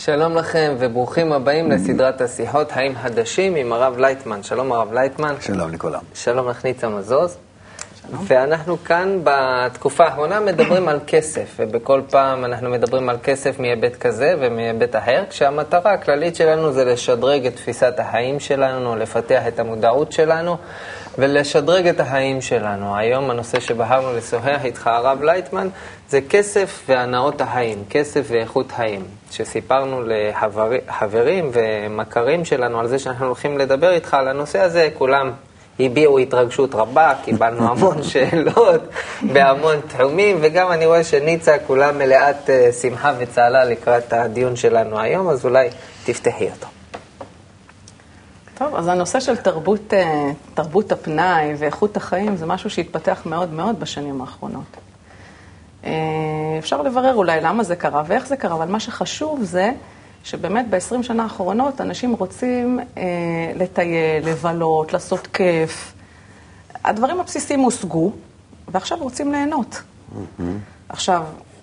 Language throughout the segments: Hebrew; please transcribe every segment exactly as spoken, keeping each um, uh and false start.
שלום לכם וברוכים הבאים לסדרת השיחות האם חדשים עם הרב לייטמן. שלום הרב לייטמן. שלום לכולם. שלום לך ניצה מזוז. שלום. ואנחנו כאן בתקופה האחרונה מדברים על כסף, ובכל פעם אנחנו מדברים על כסף מהיבט כזה ומהיבט אחר, כשהמטרה הכללית שלנו זה לשדרג את תפיסת החיים שלנו, לפתח את המודעות שלנו ולשדרג את החיים שלנו. היום הנושא שבחרנו לשוחח איתך הרב לייטמן זה כסף והנאות החיים, כסף ואיכות חיים. שסיפרנו לחברים ומכרים שלנו על זה שאנחנו הולכים לדבר איתך על הנושא הזה, כולם הביעו התרגשות רבה, קיבלנו המון שאלות בהמון תחומים, וגם אני רואה שניצה כולה מלאת שמחה וצהלה לקראת הדיון שלנו היום, אז אולי תפתחי אותו. טוב, אז הנושא של תרבות, תרבות הפנאי ואיכות החיים זה משהו שהתפתח מאוד מאוד בשנים האחרונות. אפשר לברר אולי למה זה קרה ואיך זה קרה, אבל מה שחשוב זה שבאמת ב-עשרים שנה האחרונות אנשים רוצים אה, לטייל, לבלות, לעשות כיף. הדברים הבסיסיים הושגו, ועכשיו רוצים ליהנות. Mm-hmm. עכשיו,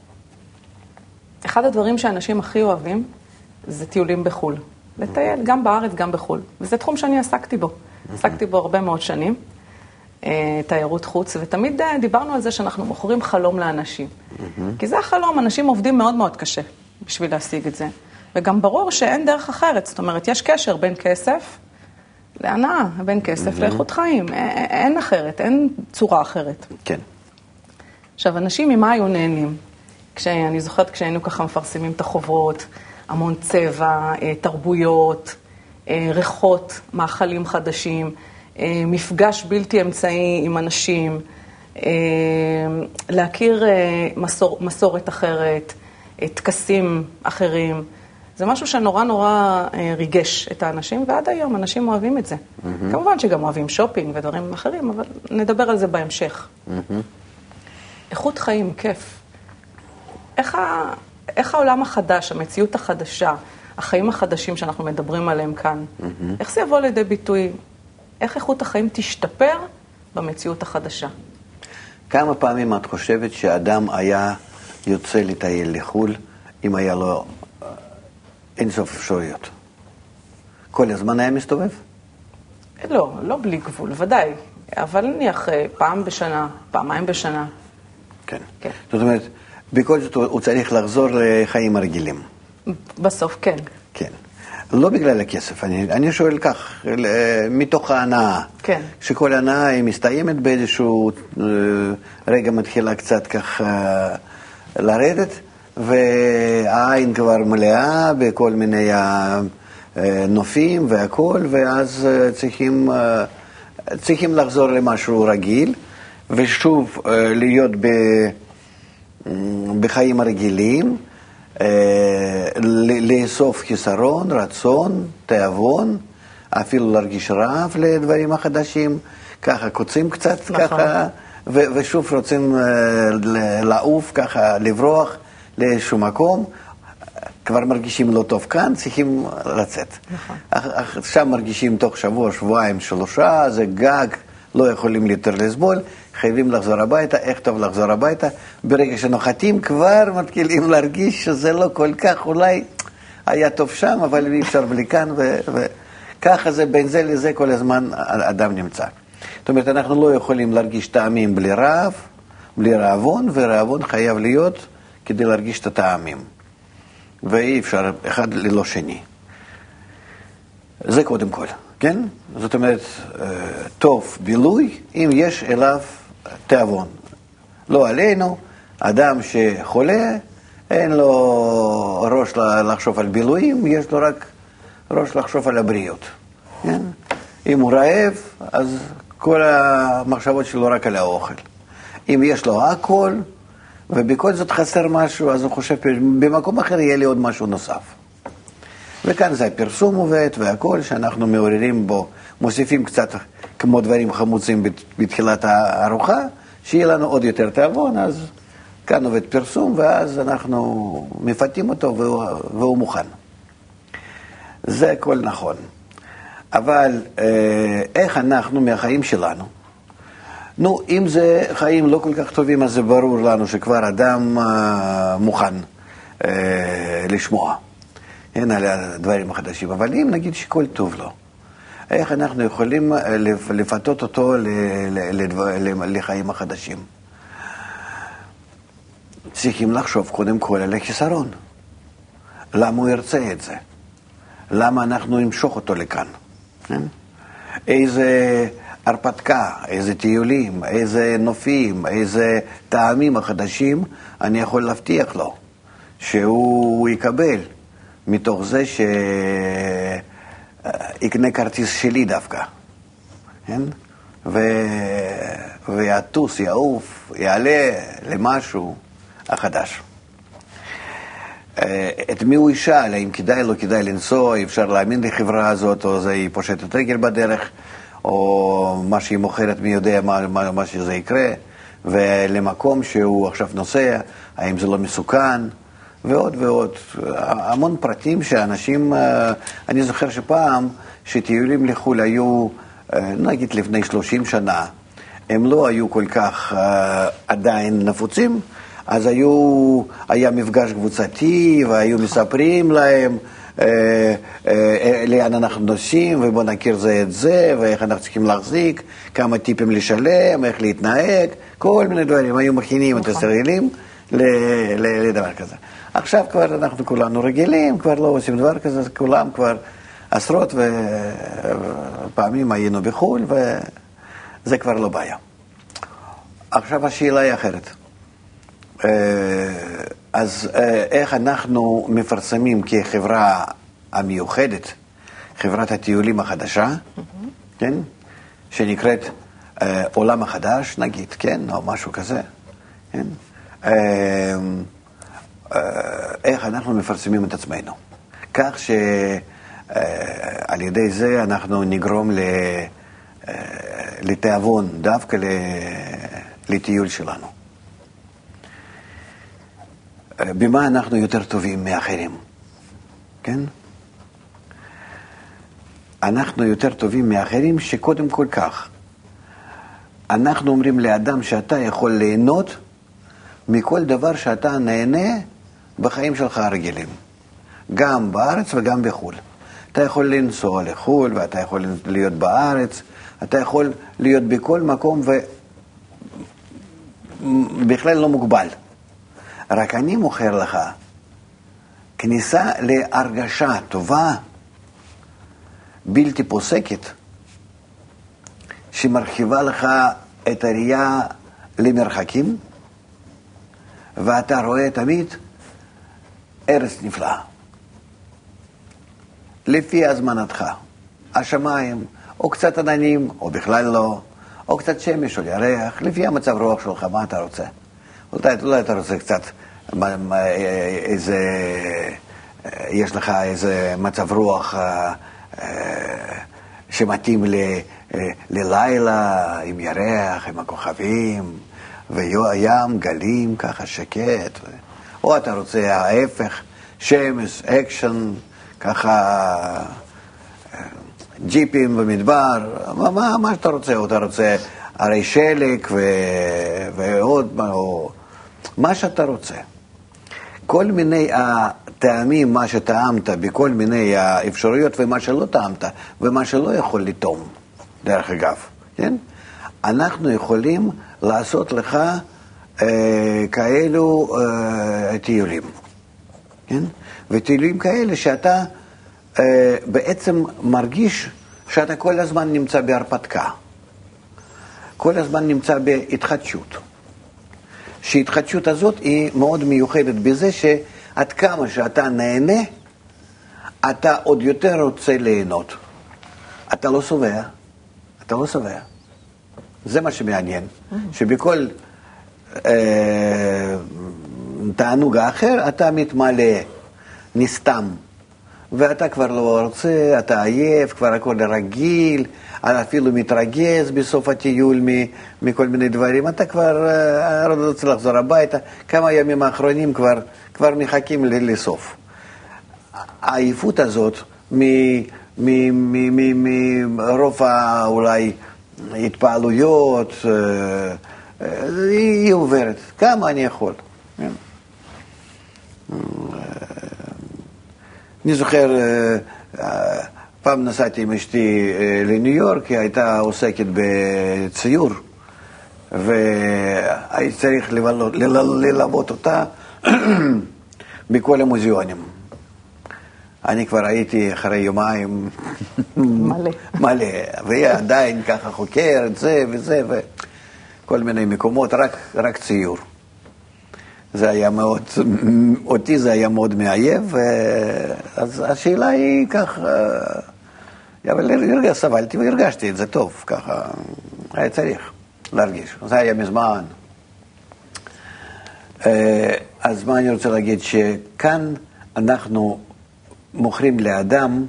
אחד הדברים שאנשים הכי אוהבים זה טיולים בחול. לטייל mm-hmm. גם בארץ, גם בחול. וזה תחום שאני עסקתי בו. Mm-hmm. עסקתי בו הרבה מאוד שנים. תיירות חוץ, ותמיד דיברנו על זה שאנחנו מוכרים חלום לאנשים. Mm-hmm. כי זה החלום, אנשים עובדים מאוד מאוד קשה בשביל להשיג את זה. וגם ברור שאין דרך אחרת, זאת אומרת, יש קשר בין כסף להנאה, בין כסף mm-hmm. לאיכות חיים. אין אחרת, אין צורה אחרת. כן. עכשיו, אנשים ממה היו נהנים? כשאני זוכרת כשהיינו ככה מפרסמים את החוברות, המון צבע, תרבויות, ריחות, מאכלים חדשים, מפגש בלתי אמצעי עם אנשים, להכיר מסור, מסורת אחרת, טקסים אחרים. זה משהו שנורא נורא ריגש את האנשים, ועד היום אנשים אוהבים את זה. Mm-hmm. כמובן שגם אוהבים שופינג ודברים אחרים, אבל נדבר על זה בהמשך. Mm-hmm. איכות חיים, כיף. איך, ה... איך העולם החדש, המציאות החדשה, החיים החדשים שאנחנו מדברים עליהם כאן, mm-hmm. איך זה יבוא לידי ביטוי? איך איכות החיים תשתפר במציאות החדשה? כמה פעמים את חושבת שאדם היה יוצא לטייל לחול, אם היה לו אין סוף אפשרויות? כל הזמן היה מסתובב? לא, לא בלי גבול, ודאי. אבל נניח פעם בשנה, פעמיים בשנה. כן. כן. זאת אומרת, בכל זאת הוא צריך לחזור לחיים הרגילים. בסוף, כן. כן. לא בגלל הכסף, אני, אני שואל כך, מתוך ההנאה. כן. שכל ההנאה היא מסתיימת באיזשהו רגע מתחילה קצת כך לרדת, והעין כבר מלאה בכל מיני נופים והכל, ואז צריכים, צריכים לחזור למשהו רגיל, ושוב להיות ב, בחיים הרגילים, לאסוף חיסרון, רצון, תאבון, אפילו להרגיש רעב לדברים החדשים, ככה קוצים קצת, נכון. ככה, ו- ושוב רוצים לעוף, ככה לברוח לאיזשהו מקום, כבר מרגישים לא טוב כאן, צריכים לצאת. נכון. עכשיו מרגישים תוך שבוע, שבועיים, שלושה, זה גג, לא יכולים יותר לסבול, חייבים לחזור הביתה. איך טוב לחזור הביתה? ברגע שנוחתים כבר מתחילים להרגיש שזה לא כל כך, אולי היה טוב שם, אבל אי אפשר בלי כאן, וככה זה בין זה לזה כל הזמן אדם נמצא. זאת אומרת, אנחנו לא יכולים להרגיש טעמים בלי רעב, בלי רעבון, ורעבון חייב להיות כדי להרגיש את הטעמים. ואי אפשר אחד ללא שני. זה קודם כל, כן? זאת אומרת, טוב בילוי אם יש אליו תאבון. לא עלינו, אדם שחולה, אין לו ראש לחשוב על בילויים, יש לו רק ראש לחשוב על הבריאות. כן? אם הוא רעב, אז כל המחשבות שלו רק על האוכל. אם יש לו הכל, ובכל זאת חסר משהו, אז הוא חושב, במקום אחר יהיה לי עוד משהו נוסף. וכאן זה הפרסום עובד והכל שאנחנו מעוררים בו, מוסיפים קצת כמו דברים חמוצים בתחילת הארוחה, שיהיה לנו עוד יותר תאבון, אז כאן עובד פרסום, ואז אנחנו מפתים אותו והוא, והוא מוכן. זה הכל נכון. אבל איך אנחנו מהחיים שלנו, נו, אם זה חיים לא כל כך טובים, אז זה ברור לנו שכבר אדם מוכן לשמוע. אין על הדברים החדשים. אבל אם נגיד שכל טוב לו, איך אנחנו יכולים לפתות אותו לחיים החדשים? צריכים לחשוב קודם כל על החיסרון. למה הוא ירצה את זה? למה אנחנו נמשוך אותו לכאן? איזה הרפתקה, איזה טיולים, איזה נופים, איזה טעמים החדשים אני יכול להבטיח לו שהוא יקבל מתוך זה שיקנה כרטיס שלי דווקא, כן? ו... ויעטוס, יעוף, יעלה למשהו החדש. את מי הוא ישאל, האם כדאי לו, כדאי לנסוע, אפשר להאמין לחברה הזאת, או זה היא פושטת רגל בדרך, או מה שהיא מוכרת, מי יודע מה, מה, מה שזה יקרה, ולמקום שהוא עכשיו נוסע, האם זה לא מסוכן, ועוד ועוד. המון פרטים שאנשים, אני זוכר שפעם, שטיולים לחו"ל היו, נגיד לפני שלושים שנה, הם לא היו כל כך עדיין נפוצים, אז היו, היה מפגש קבוצתי, והיו מספרים להם אה, אה, לאן אנחנו נוסעים, ובוא נכיר זה את זה, ואיך אנחנו צריכים להחזיק, כמה טיפים לשלם, איך להתנהג, כל מיני דברים. היו מכינים את הישראלים לדבר כזה. עכשיו כבר אנחנו כולנו רגילים, כבר לא עושים דבר כזה, כולם כבר עשרות פעמים היינו בחו"ל, וזה כבר לא בעיה. עכשיו השאלה היא אחרת. אז איך אנחנו מפרסמים כחברה המיוחדת, חברת הטיולים החדשה, כן? שנקראת עולם החדש, נגיד, כן? או משהו כזה, כן? איך אנחנו מפרסמים את עצמנו. כך שעל ידי זה אנחנו נגרום לתיאבון דווקא לטיול שלנו. במה אנחנו יותר טובים מאחרים, כן? אנחנו יותר טובים מאחרים שקודם כל כך. אנחנו אומרים לאדם שאתה יכול ליהנות מכל דבר שאתה נהנה בחיים שלך הרגילים. גם בארץ וגם בחו"ל. אתה יכול לנסוע לחו"ל ואתה יכול להיות בארץ, אתה יכול להיות בכל מקום ובכלל לא מוגבל. רק אני מוכר לך כניסה להרגשה טובה, בלתי פוסקת, שמרחיבה לך את הראייה למרחקים, ואתה רואה תמיד ארץ נפלאה. לפי הזמנתך, השמיים, או קצת עננים, או בכלל לא, או קצת שמש או ירח, לפי המצב רוח שלך, מה אתה רוצה? אולי, אולי אתה רוצה קצת, מה, מה, איזה, יש לך איזה מצב רוח אה, אה, שמתאים ל, אה, ללילה, עם ירח, עם הכוכבים, וים, גלים, ככה שקט. או אתה רוצה ההפך, שמש, אקשן, ככה ג'יפים במדבר, מה, מה, מה שאתה רוצה, או אתה רוצה הרי שלג ו... ועוד מה, או... מה שאתה רוצה. כל מיני הטעמים, מה שטעמת, בכל מיני האפשרויות, ומה שלא טעמת, ומה שלא יכול לטעום, דרך אגב, כן? אנחנו יכולים לעשות לך אה, כאלו אה, טיולים, כן? וטיולים כאלה שאתה אה, בעצם מרגיש שאתה כל הזמן נמצא בהרפתקה. כל הזמן נמצא בהתחדשות. שההתחדשות הזאת היא מאוד מיוחדת בזה שעד כמה שאתה נהנה, אתה עוד יותר רוצה ליהנות. אתה לא סובע, אתה לא סובע. זה מה שמעניין, שבכל אה, תענוג האחר אתה מתמלא, נסתם. ואתה כבר לא רוצה, אתה עייף, כבר הכל רגיל, אפילו מתרגז בסוף הטיול מכל מיני דברים. אתה כבר רוצה לחזור הביתה, כמה ימים האחרונים כבר, כבר מחכים לסוף. העייפות הזאת מרוב אולי התפעלויות, היא עוברת. כמה אני יכול. אני זוכר, פעם נסעתי עם אשתי לניו יורק, היא הייתה עוסקת בציור, והייתי צריך ללוות, ללוות אותה בכל המוזיאונים. אני כבר הייתי אחרי יומיים מלא. מלא, והיא עדיין ככה חוקרת זה וזה וכל מיני מקומות, רק, רק ציור. זה היה מאוד, אותי זה היה מאוד מעייב, אז השאלה היא ככה, אבל סבלתי והרגשתי את זה טוב, ככה היה צריך להרגיש, זה היה מזמן. אז מה אני רוצה להגיד, שכאן אנחנו מוכרים לאדם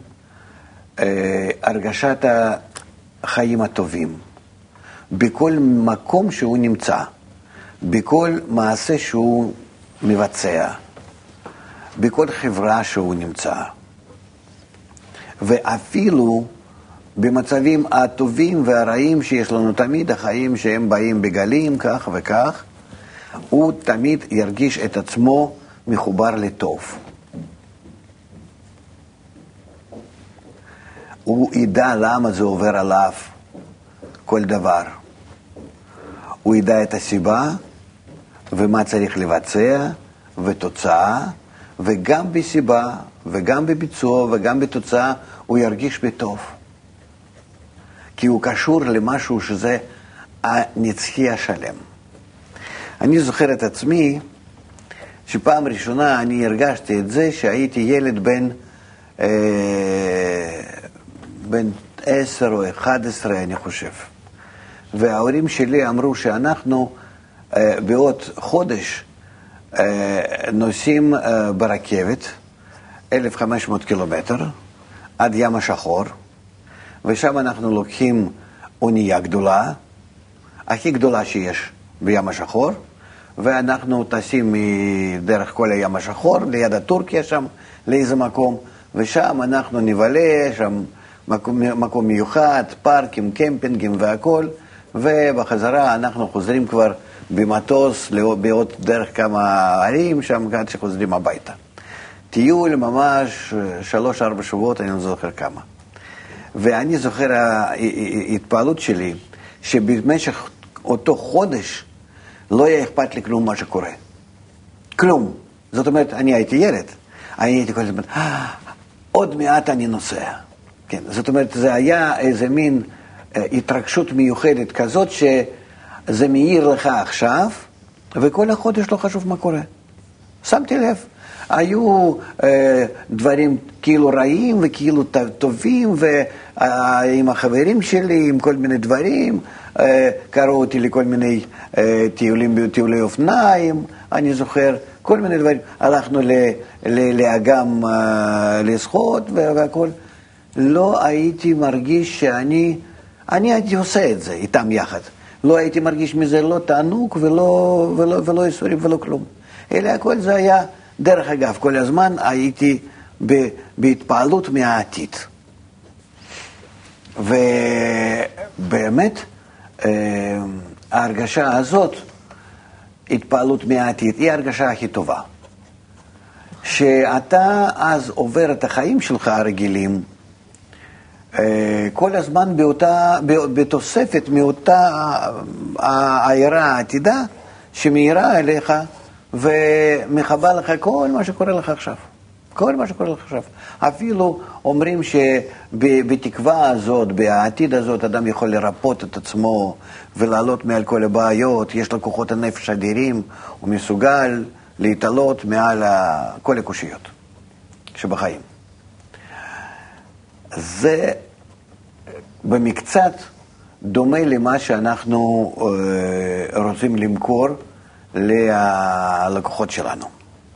הרגשת החיים הטובים, בכל מקום שהוא נמצא, בכל מעשה שהוא מבצע, בכל חברה שהוא נמצא. ואפילו במצבים הטובים והרעים שיש לנו תמיד, החיים שהם באים בגלים כך וכך, הוא תמיד ירגיש את עצמו מחובר לטוב. הוא ידע למה זה עובר עליו כל דבר. הוא ידע את הסיבה ומה צריך לבצע ותוצאה, וגם בסיבה וגם בביצוע וגם בתוצאה הוא ירגיש בטוב. כי הוא קשור למשהו שזה הנצחי השלם. אני זוכר את עצמי שפעם ראשונה אני הרגשתי את זה שהייתי ילד בן אה, בן עשר או אחד עשרה אני חושב. וההורים שלי אמרו שאנחנו אה, בעוד חודש אה, נוסעים אה, ברכבת אלף וחמש מאות קילומטר עד ים השחור, ושם אנחנו לוקחים אונייה גדולה, הכי גדולה שיש בים השחור, ואנחנו טסים דרך כל הים השחור ליד הטורקיה שם לאיזה מקום, ושם אנחנו נבלה, שם מקום, מקום מיוחד, פארקים, קמפינגים והכל, ובחזרה אנחנו חוזרים כבר במטוס בעוד דרך כמה ערים שם עד שחוזרים הביתה. טיול ממש שלוש ארבע שבועות, אני לא זוכר כמה. ואני זוכר ההתפעלות שלי שבמשך אותו חודש לא היה אכפת לי כלום מה שקורה. כלום. זאת אומרת, אני הייתי ילד. אני הייתי כל הזמן, עוד מעט אני נוסע. כן, זאת אומרת, זה היה איזה מין התרגשות מיוחדת כזאת שזה מאיר לך עכשיו, וכל החודש לא חשוב מה קורה. שמתי לב. היו אה, דברים כאילו רעים וכאילו טובים, ועם החברים שלי, עם כל מיני דברים, אה, קראו אותי לכל מיני אה, טיולים, טיולי אופניים, אני זוכר, כל מיני דברים. הלכנו ל, ל, לאגם אה, לשחות והכל. לא הייתי מרגיש שאני, אני הייתי עושה את זה איתם יחד. לא הייתי מרגיש מזה לא תענוג ולא, ולא, ולא איסורים ולא כלום. אלא הכל זה היה, דרך אגב, כל הזמן הייתי בהתפעלות מהעתיד. ובאמת, ההרגשה הזאת, התפעלות מהעתיד, היא ההרגשה הכי טובה. שאתה אז עובר את החיים שלך הרגילים, כל הזמן באותה, בתוספת מאותה העירה העתידה שמאירה אליך ומחבה לך כל מה שקורה לך עכשיו. כל מה שקורה לך עכשיו. אפילו אומרים שבתקווה הזאת, בעתיד הזאת, אדם יכול לרפות את עצמו ולעלות מעל כל הבעיות, יש לו כוחות הנפש אדירים, הוא מסוגל להתעלות מעל כל הקושיות שבחיים. זה במקצת דומה למה שאנחנו אה, רוצים למכור ללקוחות שלנו.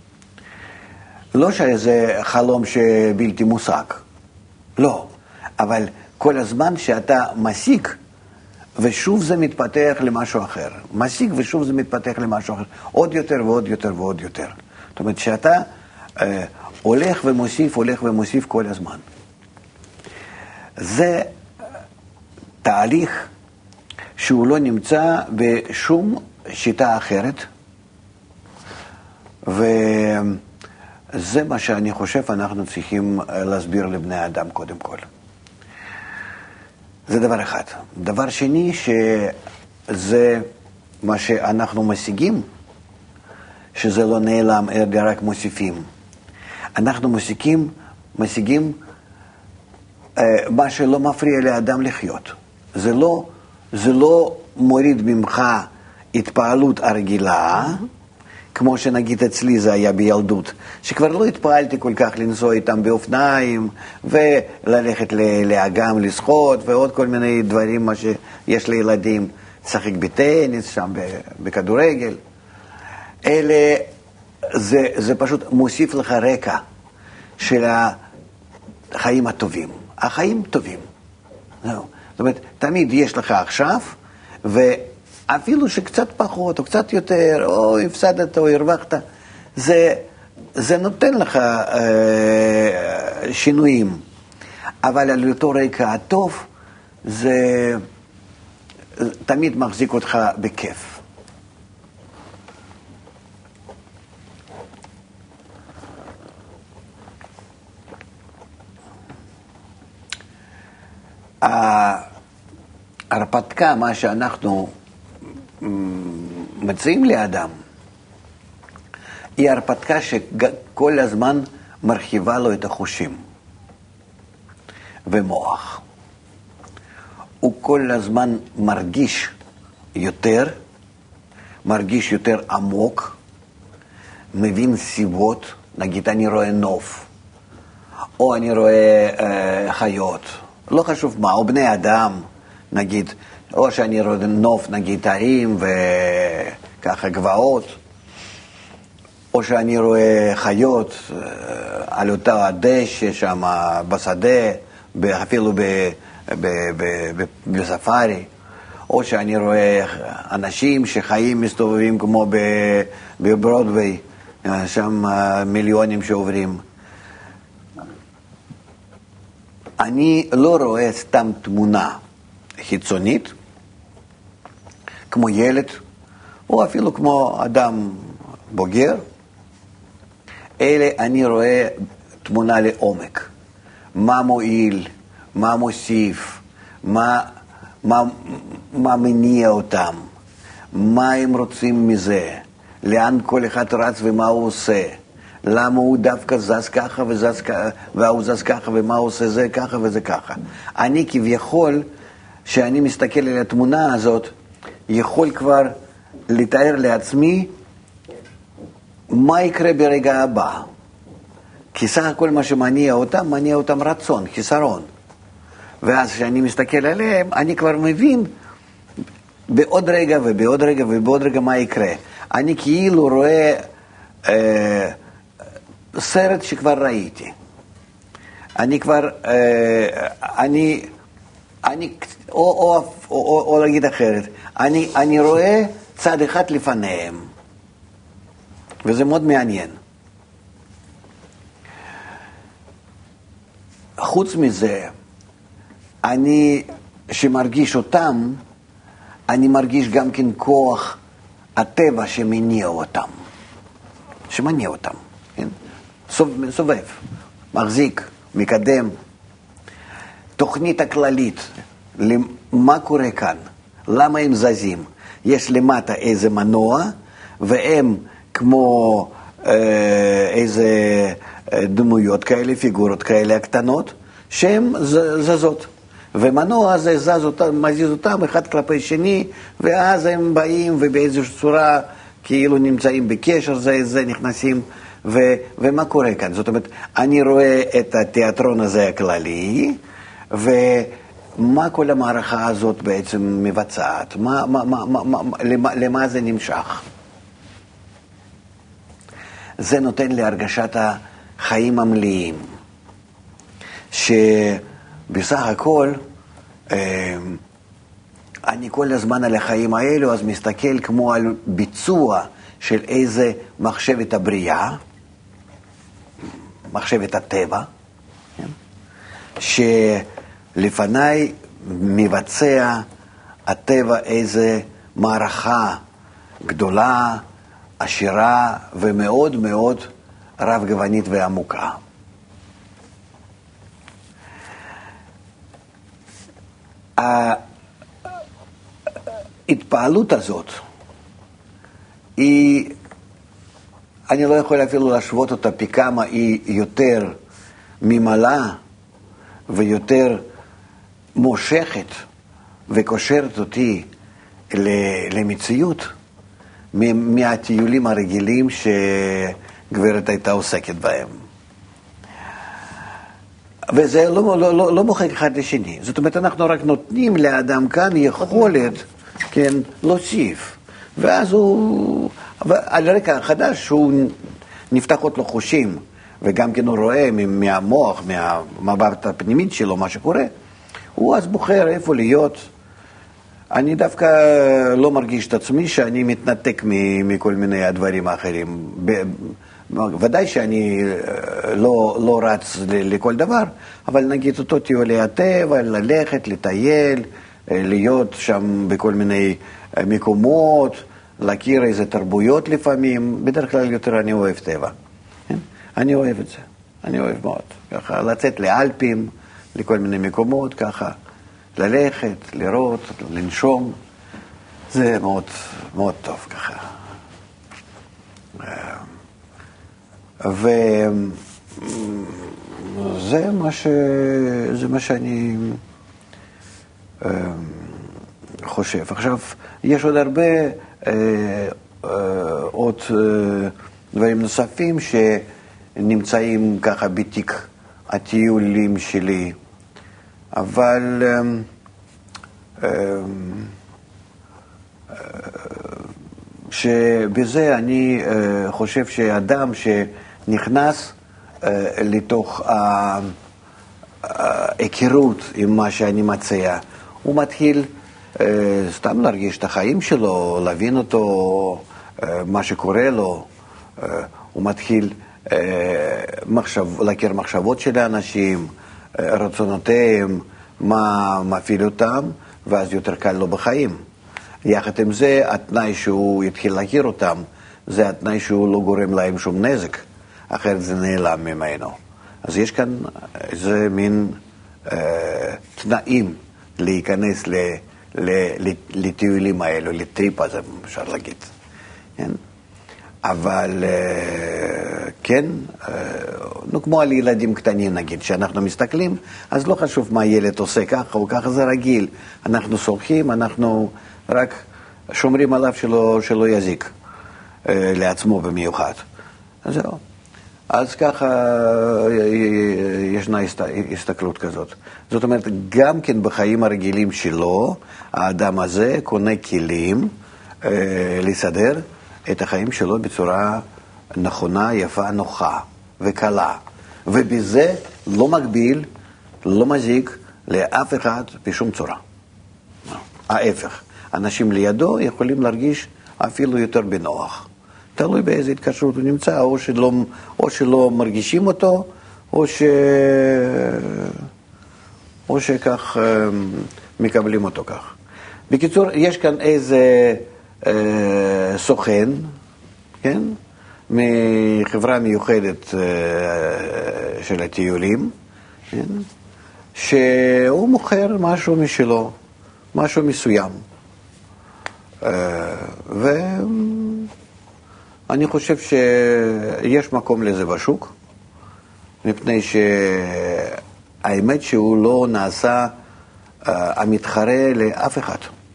לא שזה חלום שבלתי מושג, לא, אבל כל הזמן שאתה משיג ושוב זה מתפתח למשהו אחר, משיג ושוב זה מתפתח למשהו אחר, עוד יותר ועוד יותר ועוד יותר. זאת אומרת שאתה אה, הולך ומוסיף, הולך ומוסיף כל הזמן. זה תהליך שהוא לא נמצא בשום שיטה אחרת, זה מה שאני חושב אנחנו צריכים להסביר לבני אדם קודם כל. זה דבר אחד. דבר שני, שזה מה שאנחנו משיגים, שזה לא נעלם, אלא רק מוסיפים. אנחנו משיגים, משיגים אה, מה שלא מפריע לאדם לחיות. זה לא, זה לא מוריד ממך התפעלות הרגילה, כמו שנגיד אצלי זה היה בילדות, שכבר לא התפעלתי כל כך לנסוע איתם באופניים, וללכת לאגם לשחות, ועוד כל מיני דברים מה שיש לילדים, לשחק בטניס, שם בכדורגל. אלה, זה, זה פשוט מוסיף לך רקע של החיים הטובים. החיים טובים. זאת אומרת, תמיד יש לך עכשיו, ואפילו שקצת פחות, או קצת יותר, או הפסדת, או הרווחת, זה, זה נותן לך אה, שינויים. אבל על אותו רקע הטוב, זה תמיד מחזיק אותך בכיף. ההרפתקה, מה שאנחנו מציעים לאדם, היא הרפתקה שכל הזמן מרחיבה לו את החושים ומוח. הוא כל הזמן מרגיש יותר, מרגיש יותר עמוק, מבין סיבות, נגיד אני רואה נוף, או אני רואה אה, חיות, לא חשוב מה, או בני אדם, נגיד, או שאני רואה נוף, נגיד הרים וככה גבעות, או שאני רואה חיות על אותה הדשא שם בשדה, אפילו בספארי, או שאני רואה אנשים שחיים מסתובבים כמו בברודווי, שם מיליונים שעוברים. אני לא רואה סתם תמונה חיצונית, כמו ילד, או אפילו כמו אדם בוגר, אלא אני רואה תמונה לעומק. מה מועיל, מה מוסיף, מה, מה, מה מניע אותם, מה הם רוצים מזה, לאן כל אחד רץ ומה הוא עושה. למה הוא דווקא זז ככה וזז ככה, והוא זז ככה, ומה הוא עושה זה ככה וזה ככה. אני כביכול, שאני מסתכל על התמונה הזאת, יכול כבר לתאר לעצמי מה יקרה ברגע הבא. כי סך הכל מה שמניע אותם, מניע אותם רצון, חיסרון. ואז כשאני מסתכל עליהם, אני כבר מבין בעוד רגע ובעוד רגע ובעוד רגע מה יקרה. אני כאילו רואה אה, סרט שכבר ראיתי. אני כבר, אה, אני, אני, או, או, או, או, או להגיד אחרת, אני, אני רואה צד אחד לפניהם. וזה מאוד מעניין. חוץ מזה, אני שמרגיש אותם, אני מרגיש גם כן כוח הטבע שמניע אותם. שמניע אותם, כן? סובב, מחזיק, מקדם. תוכנית הכללית, מה קורה כאן? למה הם זזים? יש למטה איזה מנוע, והם כמו אה, איזה דמויות כאלה, פיגורות כאלה הקטנות, שהן זזות. ומנוע הזה זז אותם, מזיז אותם אחד כלפי שני, ואז הם באים ובאיזושהי צורה כאילו נמצאים בקשר, זה, זה נכנסים, ו, ומה קורה כאן? זאת אומרת, אני רואה את התיאטרון הזה הכללי, ומה כל המערכה הזאת בעצם מבצעת? מה, מה, מה, מה, מה, למה, למה זה נמשך? זה נותן להרגשת החיים המלאים, שבסך הכל, אני כל הזמן על החיים האלו, אז מסתכל כמו על ביצוע של איזה מחשבת הבריאה, מחשבת הטבע, שלפניי מבצע הטבע איזה מערכה גדולה, עשירה ומאוד מאוד רב גוונית ועמוקה. ההתפעלות הזאת היא, אני לא יכול אפילו להשוות אותה פי כמה, היא יותר ממלאה ויותר מושכת וקושרת אותי למציאות מהטיולים הרגילים שגברת הייתה עוסקת בהם. וזה לא, לא, לא, לא מוחק אחד לשני. זאת אומרת, אנחנו רק נותנים לאדם כאן יכולת, כן, להוסיף. ואז הוא, על רקע החדש, שהוא נפתחות לו חושים, וגם כן הוא רואה מהמוח, מהמבט הפנימית שלו, מה שקורה, הוא אז בוחר איפה להיות. אני דווקא לא מרגיש את עצמי שאני מתנתק מכל מיני הדברים האחרים. ודאי שאני לא, לא רץ לכל דבר, אבל נגיד אותו טיולי הטבע, ללכת, לטייל, להיות שם בכל מיני מקומות, להכיר איזה תרבויות לפעמים, בדרך כלל יותר אני אוהב טבע. אני אוהב את זה, אני אוהב מאוד. ככה, לצאת לאלפים, לכל מיני מקומות, ככה, ללכת, לראות, לנשום, זה מאוד, מאוד טוב ככה. וזה מה ש... זה מה שאני חושב. עכשיו, יש עוד הרבה עוד דברים נוספים שנמצאים ככה בתיק הטיולים שלי, אבל שבזה אני חושב שאדם שנכנס לתוך ההיכרות עם מה שאני מציע, הוא מתחיל סתם להרגיש את החיים שלו, להבין אותו, מה שקורה לו, הוא מתחיל מחשב, להכיר מחשבות של האנשים, רצונותיהם, מה מפעיל אותם, ואז יותר קל לו בחיים. יחד עם זה, התנאי שהוא יתחיל להכיר אותם, זה התנאי שהוא לא גורם להם שום נזק, אחרת זה נעלם ממנו. אז יש כאן איזה מין אה, תנאים להיכנס ל, ל, ל, לטיולים האלו, לטריפ הזה, אפשר להגיד. כן? אבל אה, כן, אה, נו, כמו על ילדים קטנים נגיד, שאנחנו מסתכלים, אז לא חשוב מה ילד עושה ככה או ככה, זה רגיל. אנחנו סולחים, אנחנו רק שומרים עליו שלא, שלא יזיק אה, לעצמו במיוחד. אז זהו. אז ככה ישנה הסתכלות כזאת. זאת אומרת, גם כן בחיים הרגילים שלו, האדם הזה קונה כלים אה, לסדר את החיים שלו בצורה נכונה, יפה, נוחה וקלה. ובזה לא מגביל, לא מזיק לאף אחד בשום צורה. ההפך, אנשים לידו יכולים להרגיש אפילו יותר בנוח. תלוי באיזה התקשרות הוא נמצא, או שלא, או שלא מרגישים אותו, או, ש... או שכך מקבלים אותו כך. בקיצור, יש כאן איזה אה, סוכן, כן? מחברה מיוחדת אה, של הטיולים, כן? שהוא מוכר משהו משלו, משהו מסוים. אה, ו... אני חושב שיש מקום לזה בשוק, מפני שהאמת שהוא לא נעשה uh, המתחרה לאף אחד,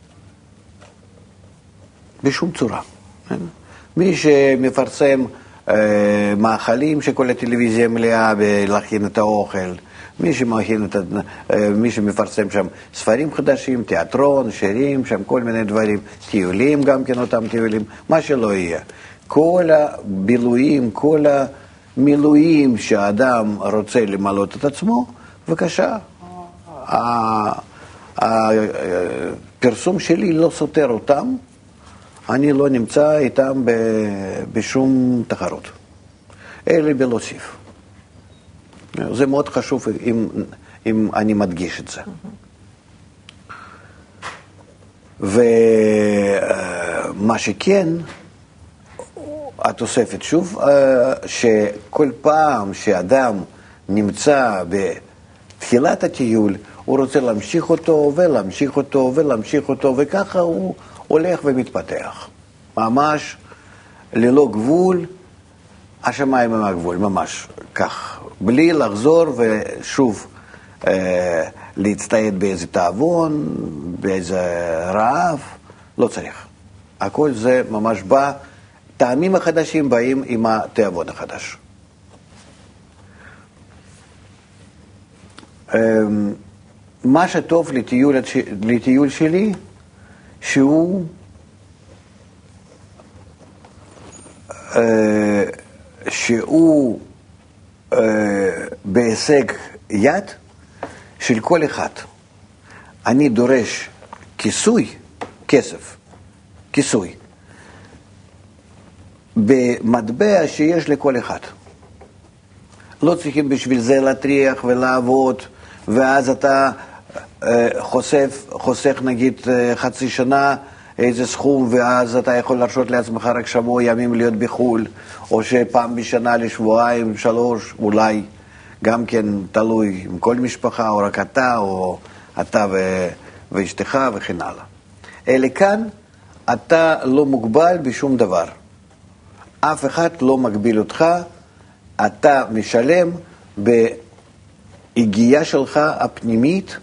בשום צורה. כן? מי שמפרסם uh, מאכלים שכל הטלוויזיה מלאה בלהכין את האוכל, מי שמכין את, uh, מי שמפרסם שם ספרים חדשים, תיאטרון, שירים, שם כל מיני דברים, טיולים גם כן אותם טיולים, מה שלא יהיה. כל הבילויים, כל המילואים שהאדם רוצה למלות את עצמו, בבקשה. הפרסום שלי לא סותר אותם, אני לא נמצא איתם בשום תחרות. אלא בלהוסיף. זה מאוד חשוב אם, אם אני מדגיש את זה. ומה שכן, התוספת שוב, שכל פעם שאדם נמצא בתחילת הטיול, הוא רוצה להמשיך אותו ולהמשיך אותו ולהמשיך אותו, וככה הוא הולך ומתפתח. ממש ללא גבול, השמיים הם הגבול, ממש כך. בלי לחזור ושוב אה, להצטייד באיזה תאבון, באיזה רעב, לא צריך. הכל זה ממש בא, טעמים החדשים באים עם התאבון החדש. אה, מה שטוב לטיול, לטיול שלי, שהוא אה, שהוא אה, בהישג יד של כל אחד. אני דורש כיסוי, כסף, כיסוי, במטבע שיש לכל אחד. לא צריכים בשביל זה להטריח ולעבוד, ואז אתה אה, חושף, חוסך נגיד אה, חצי שנה, איזה סכום, ואז אתה יכול להרשות לעצמך רק שבוע ימים להיות בחול, או שפעם בשנה לשבועיים, שלוש, אולי, גם כן תלוי עם כל משפחה, או רק אתה, או אתה ו... ואשתך וכן הלאה. אלא כאן אתה לא מוגבל בשום דבר. אף אחד לא מגביל אותך, אתה משלם בהגיעה שלך הפנימית,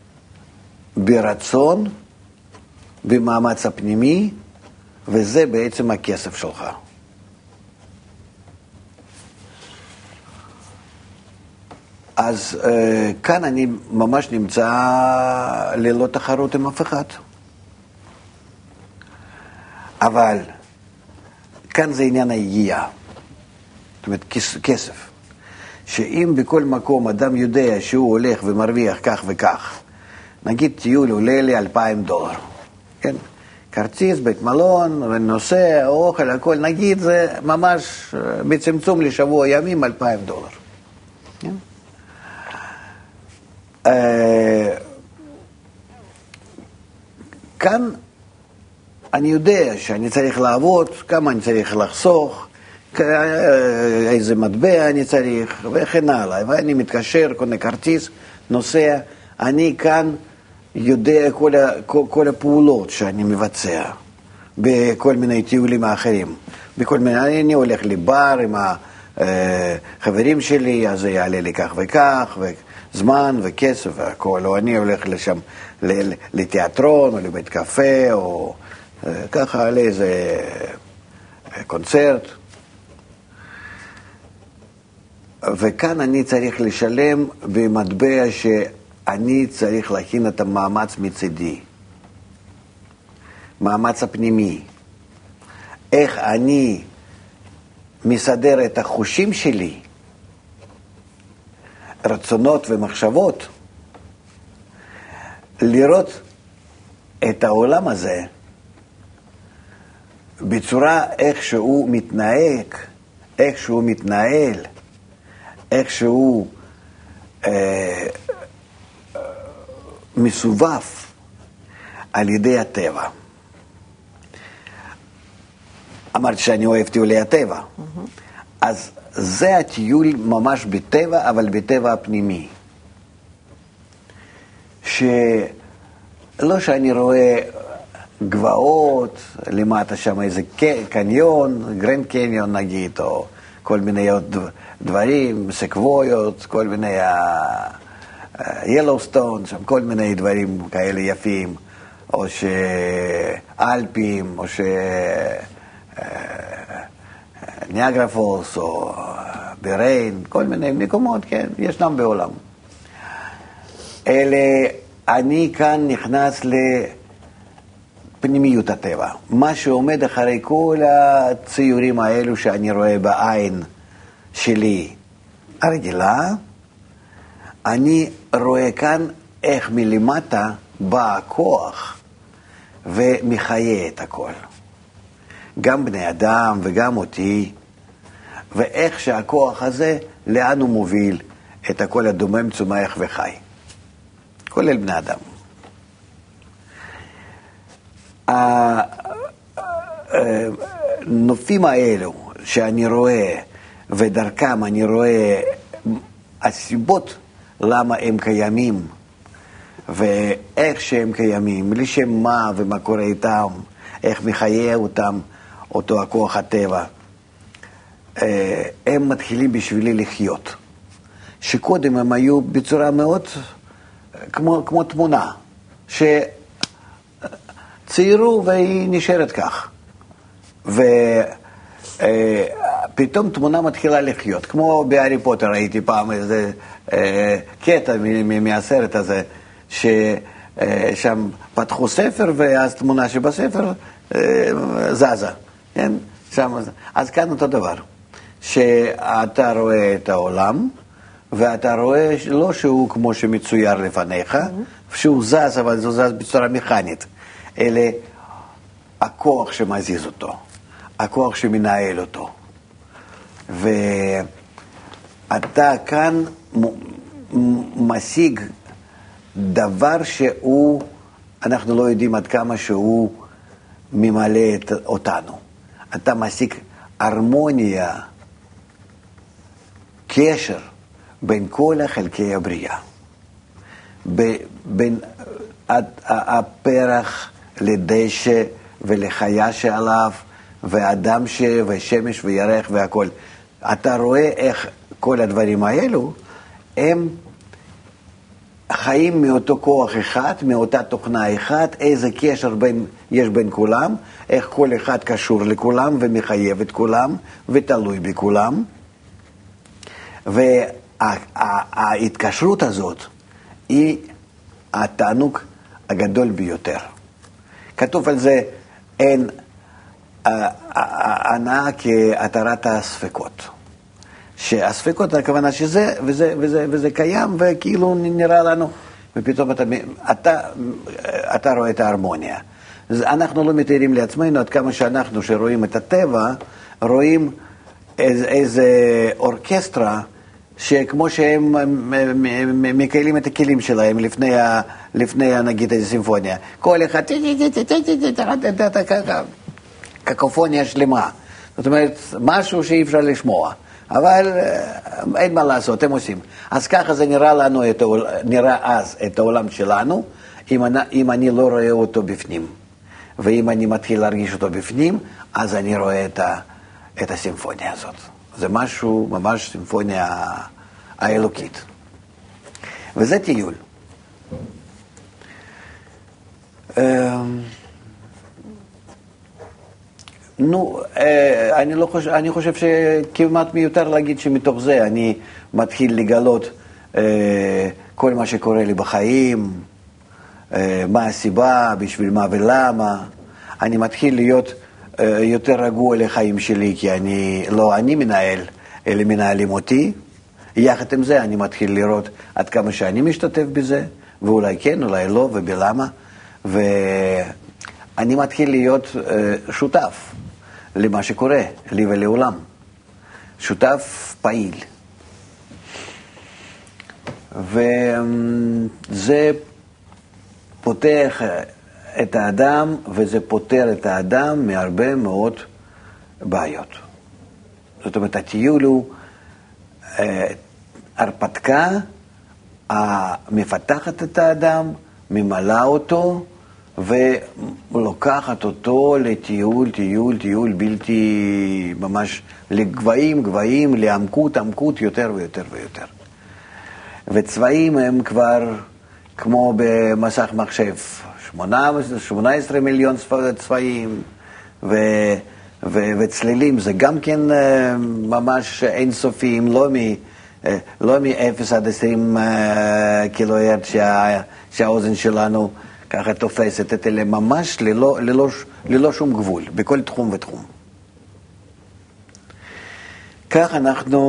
ברצון, במאמץ הפנימי, וזה בעצם הכסף שלך. אז אה, כאן אני ממש נמצא ללא תחרות עם אף אחד. אבל כאן זה עניין ההגיעה, זאת אומרת כסף. שאם בכל מקום אדם יודע שהוא הולך ומרוויח כך וכך, נגיד טיול עולה לי אלפיים דולר, כן? כרטיס, בית מלון, נוסע, אוכל, הכל, נגיד זה ממש בצמצום לשבוע ימים אלפיים דולר. כן? כאן אני יודע שאני צריך לעבוד, כמה אני צריך לחסוך, איזה מטבע אני צריך, וכן הלאה. ואני מתקשר, קונה כרטיס, נוסע, אני כאן יודע כל, ה, כל, כל הפעולות שאני מבצע בכל מיני טיולים האחרים. בכל מיני, אני הולך לבר עם החברים שלי, אז זה יעלה לי כך וכך, וזמן וכסף והכל, או אני הולך לשם לתיאטרון, או לבית קפה, או ככה לאיזה קונצרט. וכאן אני צריך לשלם במטבע ש... אני צריך להכין את המאמץ מצידי, מאמץ הפנימי. איך אני מסדר את החושים שלי, רצונות ומחשבות, לראות את העולם הזה בצורה איך שהוא מתנהג, איך שהוא מתנהל, איך שהוא אה, מסובב על ידי הטבע. אמרת שאני אוהב טיולי הטבע. Mm-hmm. אז זה הטיול ממש בטבע, אבל בטבע הפנימי. שלא שאני רואה גבעות, למטה שם איזה קניון, גרנד קניון נגיד, או כל מיני עוד דברים, סקוויות, כל מיני ילוסטון, שם כל מיני דברים כאלה יפים, או שאלפים, או ש... ניאגרה פולס, או בריין, כל מיני מקומות, כן, ישנם בעולם. אלה, אני כאן נכנס לפנימיות הטבע. מה שעומד אחרי כל הציורים האלו שאני רואה בעין שלי הרגילה, אני רואה כאן איך מלמטה בא הכוח ומחיה את הכל. גם בני אדם וגם אותי, ואיך שהכוח הזה, לאן הוא מוביל את הכל הדומם, צומח וחי. כולל בני אדם. הנופים האלו שאני רואה, ודרכם אני רואה הסיבות למה הם קיימים, ואיך שהם קיימים, לשם מה ומה קורה איתם, איך מחיה אותם, אותו הכוח הטבע. הם מתחילים בשבילי לחיות. שקודם הם היו בצורה מאוד כמו, כמו תמונה, שציירו והיא נשארת כך. ופתאום תמונה מתחילה לחיות, כמו בהארי פוטר ראיתי פעם איזה קטע מהסרט הזה, ששם פתחו ספר ואז תמונה שבספר זזה, כן? שם, אז כאן אותו דבר, שאתה רואה את העולם, ואתה רואה לא שהוא כמו שמצויר לפניך, mm-hmm. שהוא זז, אבל זה זז בצורה מכנית, אלא הכוח שמזיז אותו, הכוח שמנהל אותו. ואתה כאן משיג דבר שהוא, אנחנו לא יודעים עד כמה שהוא ממלא אותנו. אתה משיג הרמוניה, קשר בין כל חלקי הבריאה. בין הפרח לדשא ולחיה שעליו, ואדם ש... ושמש וירח והכל. אתה רואה איך כל הדברים האלו, הם חיים מאותו כוח אחד, מאותה תוכנה אחת, איזה קשר בין, יש בין כולם, איך כל אחד קשור לכולם ומחייב את כולם ותלוי בכולם. וההתקשרות הזאת היא התענוג הגדול ביותר. כתוב על זה, אין הנאה כהתרת הספקות. שהספקות, הכוונה שזה, וזה, וזה, וזה קיים, וכאילו נראה לנו, ופתאום אתה, אתה, אתה רואה את ההרמוניה. אנחנו לא מתארים לעצמנו עד כמה שאנחנו, שרואים את הטבע, רואים איזה, איזה אורקסטרה, שכמו שהם מקיילים את הכלים שלהם לפני, לפני נגיד איזו סימפוניה. כל אחד, קקופוניה שלמה. זאת אומרת, משהו שאי אפשר לשמוע. אבל אין מה לעשות, הם עושים. אז ככה זה נראה לנו, את, נראה אז את העולם שלנו, אם אני, אם אני לא רואה אותו בפנים. ואם אני מתחיל להרגיש אותו בפנים, אז אני רואה את, ה, את הסימפוניה הזאת. זה משהו, ממש סימפוניה האלוקית. וזה טיול. נו, אני, לא חושב, אני חושב שכמעט מיותר להגיד שמתוך זה אני מתחיל לגלות כל מה שקורה לי בחיים, מה הסיבה, בשביל מה ולמה. אני מתחיל להיות יותר רגוע לחיים שלי, כי אני, לא אני מנהל, אלא מנהלים אותי. יחד עם זה אני מתחיל לראות עד כמה שאני משתתף בזה, ואולי כן, אולי לא, ובלמה. ואני מתחיל להיות שותף למה שקורה, לי ולעולם. שותף פעיל. וזה פותח את האדם, וזה פותר את האדם מהרבה מאוד בעיות. זאת אומרת, הטיול הוא הרפתקה המפתחת את האדם, ממלאה אותו, ולוקחת אותו לטיול, טיול, טיול בלתי ממש לגבהים, גבהים, לעמקות, עמקות יותר ויותר ויותר. וצבעים הם כבר כמו במסך מחשב, שמונה עשרה מיליון צבעים, ו, ו, וצלילים זה גם כן ממש אינסופיים, לא מ... לא מ-אפס עד עשרים קילוהרץ שה, שהאוזן שלנו ככה תופסת, אלא ממש ללא, ללא, ללא שום גבול, בכל תחום ותחום. כך אנחנו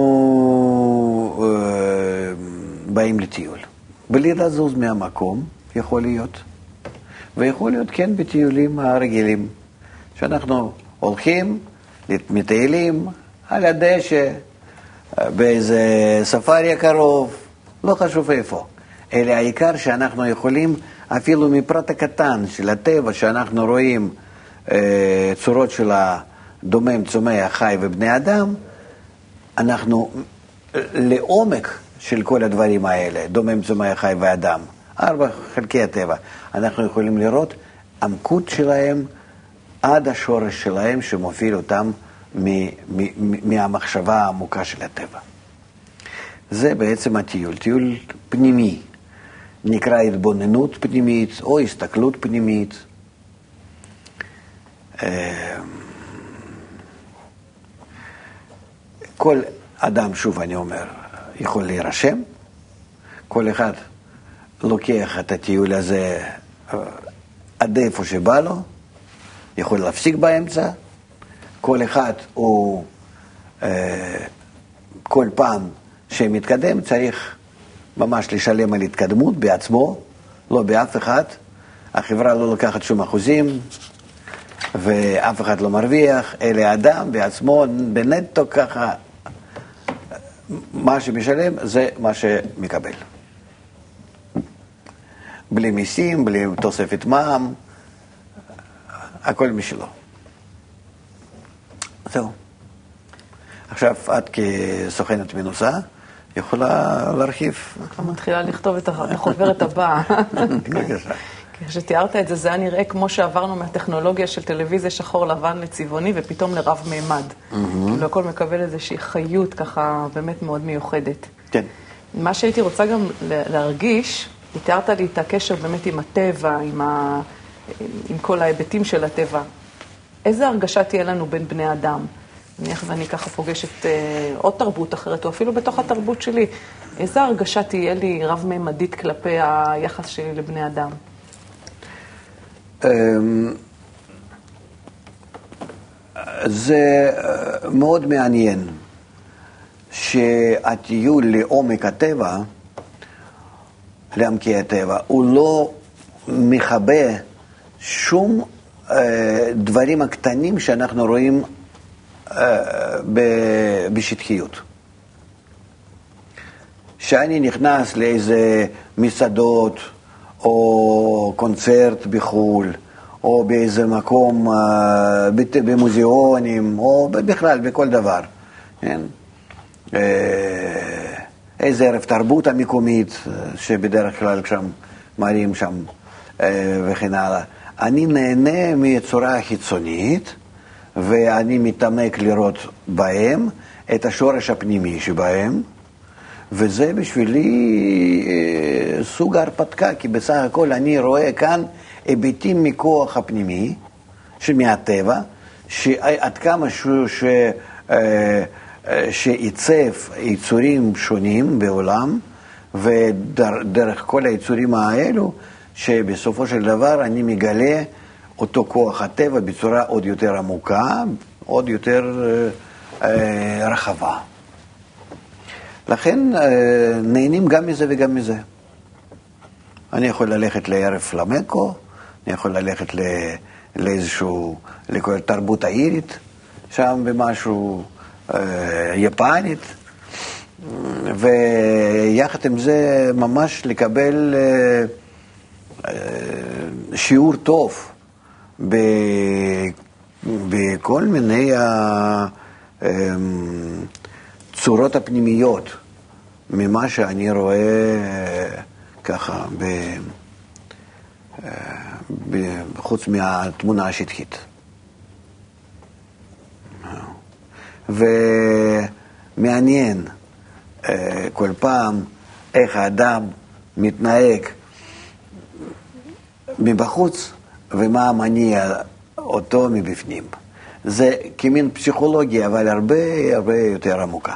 אה, באים לטיול. בלי לזוז מהמקום, יכול להיות. ויכול להיות כן בטיולים הרגילים, שאנחנו הולכים, מטיילים על הדשא, באיזה ספארי קרוב, לא חשוב איפה. אלא העיקר שאנחנו יכולים, אפילו מפרט הקטן של הטבע, שאנחנו רואים אה, צורות של דומם, צומח, חי ובני אדם, אנחנו לעומק של כל הדברים האלה, דומם, צומח, חי ואדם, ארבע חלקי הטבע, אנחנו יכולים לראות עמקות שלהם עד השורש שלהם שמוביל אותם מ- מ- מהמחשבה העמוקה של הטבע. זה בעצם הטיול, טיול פנימי, נקרא התבוננות פנימית או הסתכלות פנימית. כל אדם, שוב אני אומר, יכול להירשם, כל אחד לוקח את הטיול הזה עד איפה שבא לו, יכול להפסיק באמצע, כל אחד הוא, כל פעם שמתקדם צריך ממש לשלם על התקדמות בעצמו, לא באף אחד, החברה לא לוקחת שום אחוזים, ואף אחד לא מרוויח, אלא האדם בעצמו בנטו ככה, מה שמשלם זה מה שמקבל. בלי מיסים, בלי תוספת מע"מ, הכל משלו. זהו. עכשיו את כסוכנת מנוסה יכולה להרחיב. כבר מתחילה לכתוב את החוברת הבאה. בבקשה. כשתיארת את זה, זה היה נראה כמו שעברנו מהטכנולוגיה של טלוויזיה שחור לבן לצבעוני, ופתאום לרב מימד. כאילו הכל מקבל איזושהי חיות ככה באמת מאוד מיוחדת. כן. מה שהייתי רוצה גם להרגיש, תיארת לי את הקשר באמת עם הטבע, עם, ה... עם כל ההיבטים של הטבע. איזה הרגשה תהיה לנו בין בני אדם? נניח ואני ככה פוגשת אה, עוד תרבות אחרת, או אפילו בתוך התרבות שלי. איזה הרגשה תהיה לי רב-ממדית כלפי היחס שלי לבני אדם? זה מאוד מעניין שהטיול לעומק הטבע, לעמקי הטבע, הוא לא מחבא שום דברים הקטנים שאנחנו רואים בשטחיות. שאני נכנס לאיזה מסעדות או קונצרט בחול, או באיזה מקום, במוזיאונים, או בכלל, בכל דבר. איזה ערב תרבות המקומית, שבדרך כלל שם מראים שם, וכן הלאה. אני נהנה מצורה חיצונית, ואני מתעמק לראות בהם את השורש הפנימי שבהם, וזה בשבילי סוג הרפתקה, כי בסך הכל אני רואה כאן היבטים מכוח הפנימי, מהטבע, שעד כמה ש... ש... שעיצב יצורים שונים בעולם, ודרך כל היצורים האלו, שבסופו של דבר אני מגלה אותו כוח הטבע בצורה עוד יותר עמוקה, עוד יותר רחבה. לכן נהנים גם מזה וגם מזה. אני יכול ללכת לערב פלמנקו, אני יכול ללכת לאיזשהו, לכל תרבות האירית, שם במשהו יפנית, ויחד עם זה ממש לקבל שיעור טוב בכל מיני צורות הפנימיות ממה שאני רואה ככה חוץ מהתמונה השטחית. ומעניין כל פעם איך האדם מתנהג מבחוץ ומה מניע אותו מבפנים. זה כמין פסיכולוגיה, אבל הרבה הרבה יותר עמוקה.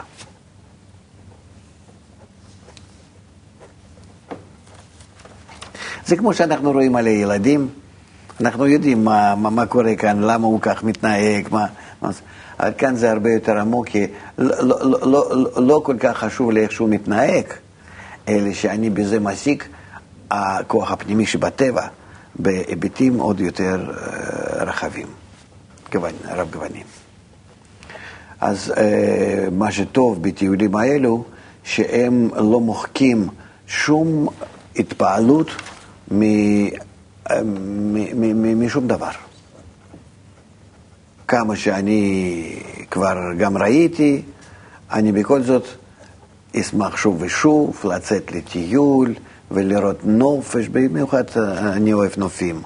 זה כמו שאנחנו רואים על הילדים, אנחנו יודעים מה, מה, מה קורה כאן, למה הוא כך מתנהג, מה, מה, אבל כאן זה הרבה יותר עמוק, כי לא, לא, לא, לא, לא כל כך חשוב לי איך שהוא מתנהג, אלא שאני בזה מסיק הכוח הפנימי שבטבע, בהיבטים עוד יותר uh, רחבים, גוון, רב גוונים. אז uh, מה שטוב בטיולים האלו, שהם לא מוחקים שום התפעלות מ, מ, מ, מ, משום דבר. כמה שאני כבר גם ראיתי, אני בכל זאת אשמח שוב ושוב לצאת לטיול ולראות נופש, במיוחד אני אוהב נופים,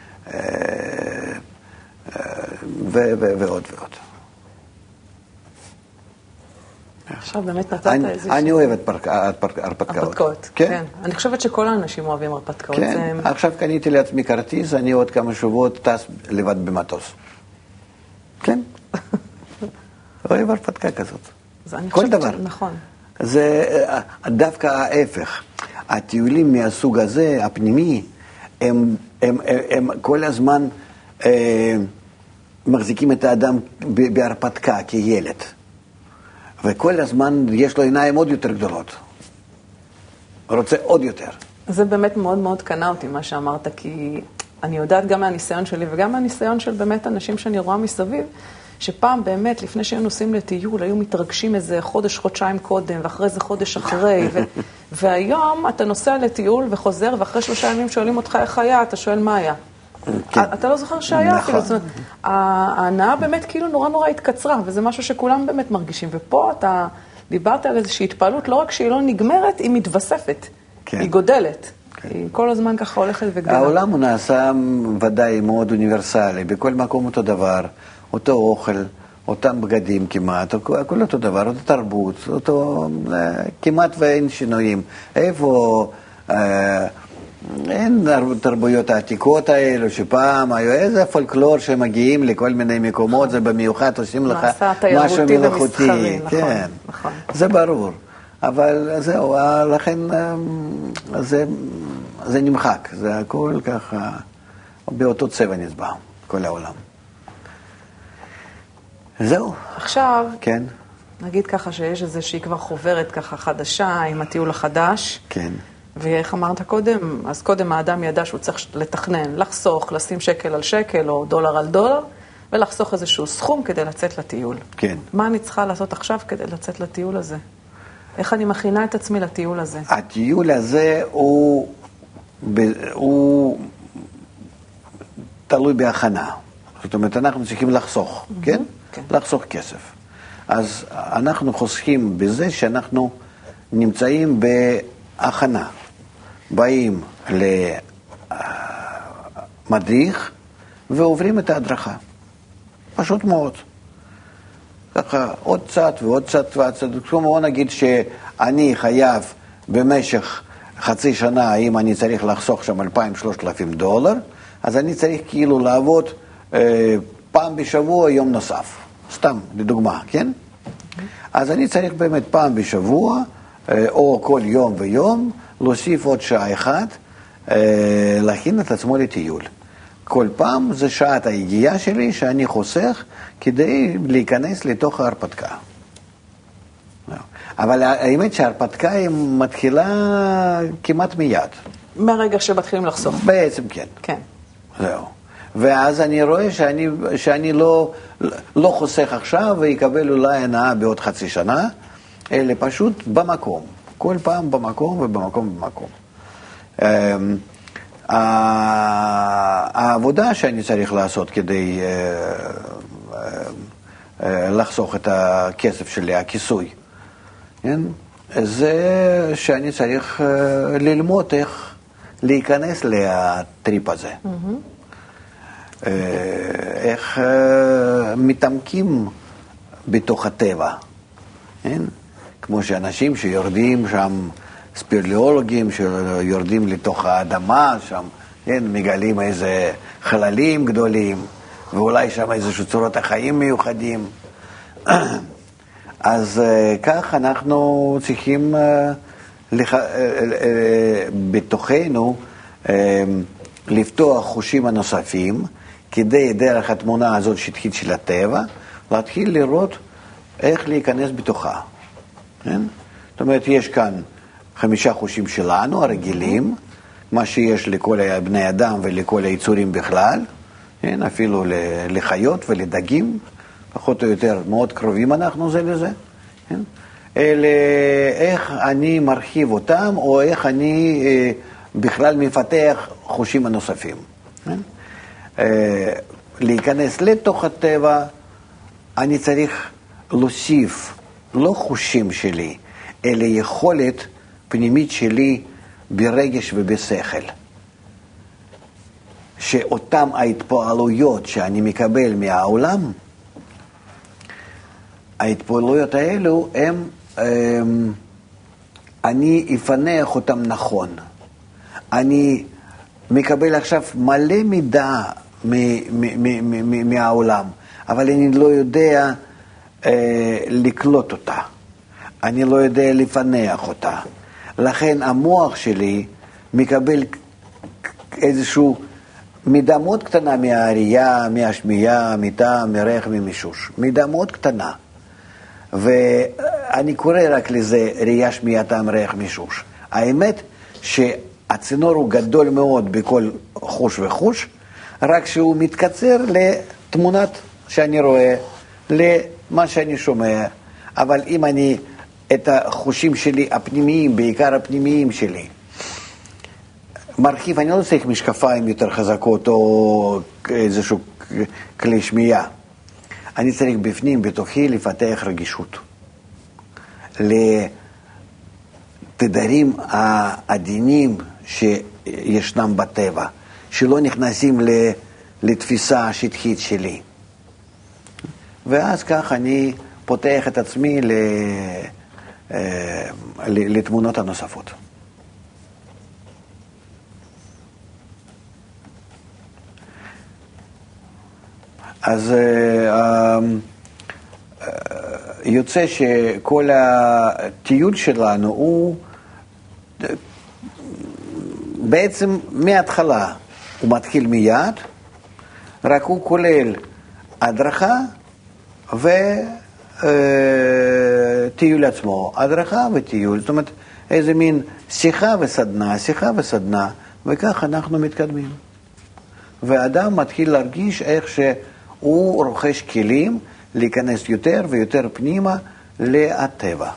ועוד ועוד. עכשיו באמת נתת איזושהי... אני אוהב את הרפתקאות. הרפתקאות, כן. אני חושבת שכל האנשים אוהבים הרפתקאות. כן, עכשיו קניתי לעצמי כרטיס, אני עוד כמה שבועות טס לבד במטוס. כן. אוהב הרפתקה כזאת. כל דבר. נכון. זה דווקא ההפך. הטיולים מהסוג הזה, הפנימי, הם, הם, הם, הם כל הזמן אה, מחזיקים את האדם בהרפתקה כילד. וכל הזמן יש לו עיניים עוד יותר גדולות. רוצה עוד יותר. זה באמת מאוד מאוד קנה אותי מה שאמרת, כי אני יודעת גם מהניסיון שלי וגם מהניסיון של באמת אנשים שאני רואה מסביב, שפעם באמת, לפני שהם נוסעים לטיול, היו מתרגשים איזה חודש, חודשיים קודם, ואחרי זה חודש אחרי, ו- והיום אתה נוסע לטיול וחוזר, ואחרי שלושה ימים שואלים אותך איך היה, אתה שואל מה היה. כן. אתה לא זוכר שהיה אפילו. זאת אומרת, ההנאה באמת כאילו נורא נורא התקצרה, וזה משהו שכולם באמת מרגישים. ופה אתה דיברת על איזושהי התפעלות, לא רק שהיא לא נגמרת, היא מתווספת. כן. היא גודלת. כן. היא כל הזמן ככה הולכת וגדלה. העולם הוא נעשה ודאי מאוד אוניברסלי, בכל מקום אותו דבר, אותו אוכל, אותם בגדים כמעט, הכל אותו דבר, אותו תרבות, אותו, כמעט ואין שינויים. איפה... אין תרבויות העתיקות האלו, שפעם היו איזה פולקלור שמגיעים לכל מיני מקומות, זה במיוחד עושים לך משהו מלאכותי. כן, זה ברור. אבל זהו, לכן זה נמחק, זה הכל ככה, באותו צבע נסבע, כל העולם. זהו. עכשיו, כן. נגיד ככה שיש איזושהי כבר חוברת ככה חדשה עם הטיול החדש. כן. ואיך אמרת קודם, אז קודם האדם ידע שהוא צריך לתכנן, לחסוך, לשים שקל על שקל או דולר על דולר, ולחסוך איזשהו סכום כדי לצאת לטיול. כן. מה אני צריכה לעשות עכשיו כדי לצאת לטיול הזה? איך אני מכינה את עצמי לטיול הזה? הטיול הזה הוא, הוא תלוי בהכנה. זאת אומרת, אנחנו צריכים לחסוך, mm-hmm. כן? כן? לחסוך כסף. אז אנחנו חוסכים בזה שאנחנו נמצאים בהכנה. באים למדריך ועוברים את ההדרכה. פשוט מאוד. ככה עוד קצת ועוד קצת ועוד קצת. כמו נגיד שאני חייב במשך חצי שנה, אם אני צריך לחסוך שם אלפיים שלושת אלפים דולר, אז אני צריך כאילו לעבוד אה, פעם בשבוע יום נוסף. סתם, לדוגמה, כן? אז אני צריך באמת פעם בשבוע, אה, או כל יום ויום, להוסיף עוד שעה אחת, אה, להכין את עצמו לטיול. כל פעם זה שעת היגיעה שלי שאני חוסך כדי להיכנס לתוך ההרפתקה. אבל האמת שההרפתקה היא מתחילה כמעט מיד. מהרגע שמתחילים לחסוך. בעצם כן. כן. זהו. ואז אני רואה שאני, שאני לא, לא חוסך עכשיו ויקבל אולי הנאה בעוד חצי שנה, אלא פשוט במקום. כל פעם במקום ובמקום ובמקום. העבודה שאני צריך לעשות כדי לחסוך את הכסף שלי, הכיסוי, זה שאני צריך ללמוד איך להיכנס לטריפ הזה. איך מתעמקים בתוך הטבע. כמו שאנשים שיורדים שם, ספירליאולוגים שיורדים לתוך האדמה שם, מגלים איזה חללים גדולים, ואולי שם איזשהו צורות החיים מיוחדים. אז כך אנחנו צריכים בתוכנו לפתוח חושים הנוספים, כדי דרך התמונה הזאת שטחית של הטבע, להתחיל לראות איך להיכנס בתוכה. כן? זאת אומרת, יש כאן חמישה חושים שלנו, הרגילים, מה שיש לכל בני אדם ולכל היצורים בכלל, כן? אפילו לחיות ולדגים, פחות או יותר מאוד קרובים אנחנו זה לזה. כן? אלה, איך אני מרחיב אותם, או איך אני אה, בכלל מפתח חושים הנוספים. כן? אה, להיכנס לתוך הטבע, אני צריך להוסיף לא חושים שלי, אלא יכולת פנימית שלי ברגש ובשכל. שאותם ההתפעלויות שאני מקבל מהעולם, ההתפעלויות האלו הם, הם אני אפנח אותם נכון. אני מקבל עכשיו מלא מידע מהעולם, אבל אני לא יודע אה, לקלוט אותה. אני לא יודע לפנח אותה. לכן המוח שלי מקבל איזשהו מידה מאוד קטנה מהראייה, מהשמיעה, מטעם, מריח, ממישוש. מידה מאוד קטנה. ואני קורא רק לזה ראייה, שמיעה, טעם, ריח, מישוש. האמת שהצינור הוא גדול מאוד בכל חוש וחוש, רק שהוא מתקצר לתמונת שאני רואה, למה שאני שומע. אבל אם אני את החושים שלי הפנימיים, בעיקר הפנימיים שלי, מרחיב, אני לא צריך משקפיים יותר חזקות או איזשהו כלי שמיעה. אני צריך בפנים, בתוכי, לפתח רגישות. לתדרים העדינים שישנם בטבע, שלא נכנסים לתפיסה השטחית שלי. ואז כך אני פותח את עצמי לתמונות הנוספות. אז יוצא שכל הטיול שלנו הוא בעצם מההתחלה, הוא מתחיל מיד, רק הוא כולל הדרכה וטיול עצמו, הדרכה וטיול, זאת אומרת איזה מין שיחה וסדנה, שיחה וסדנה, וכך אנחנו מתקדמים. ואדם מתחיל להרגיש איך ש... הוא רוכש כלים להיכנס יותר ויותר פנימה לטבע.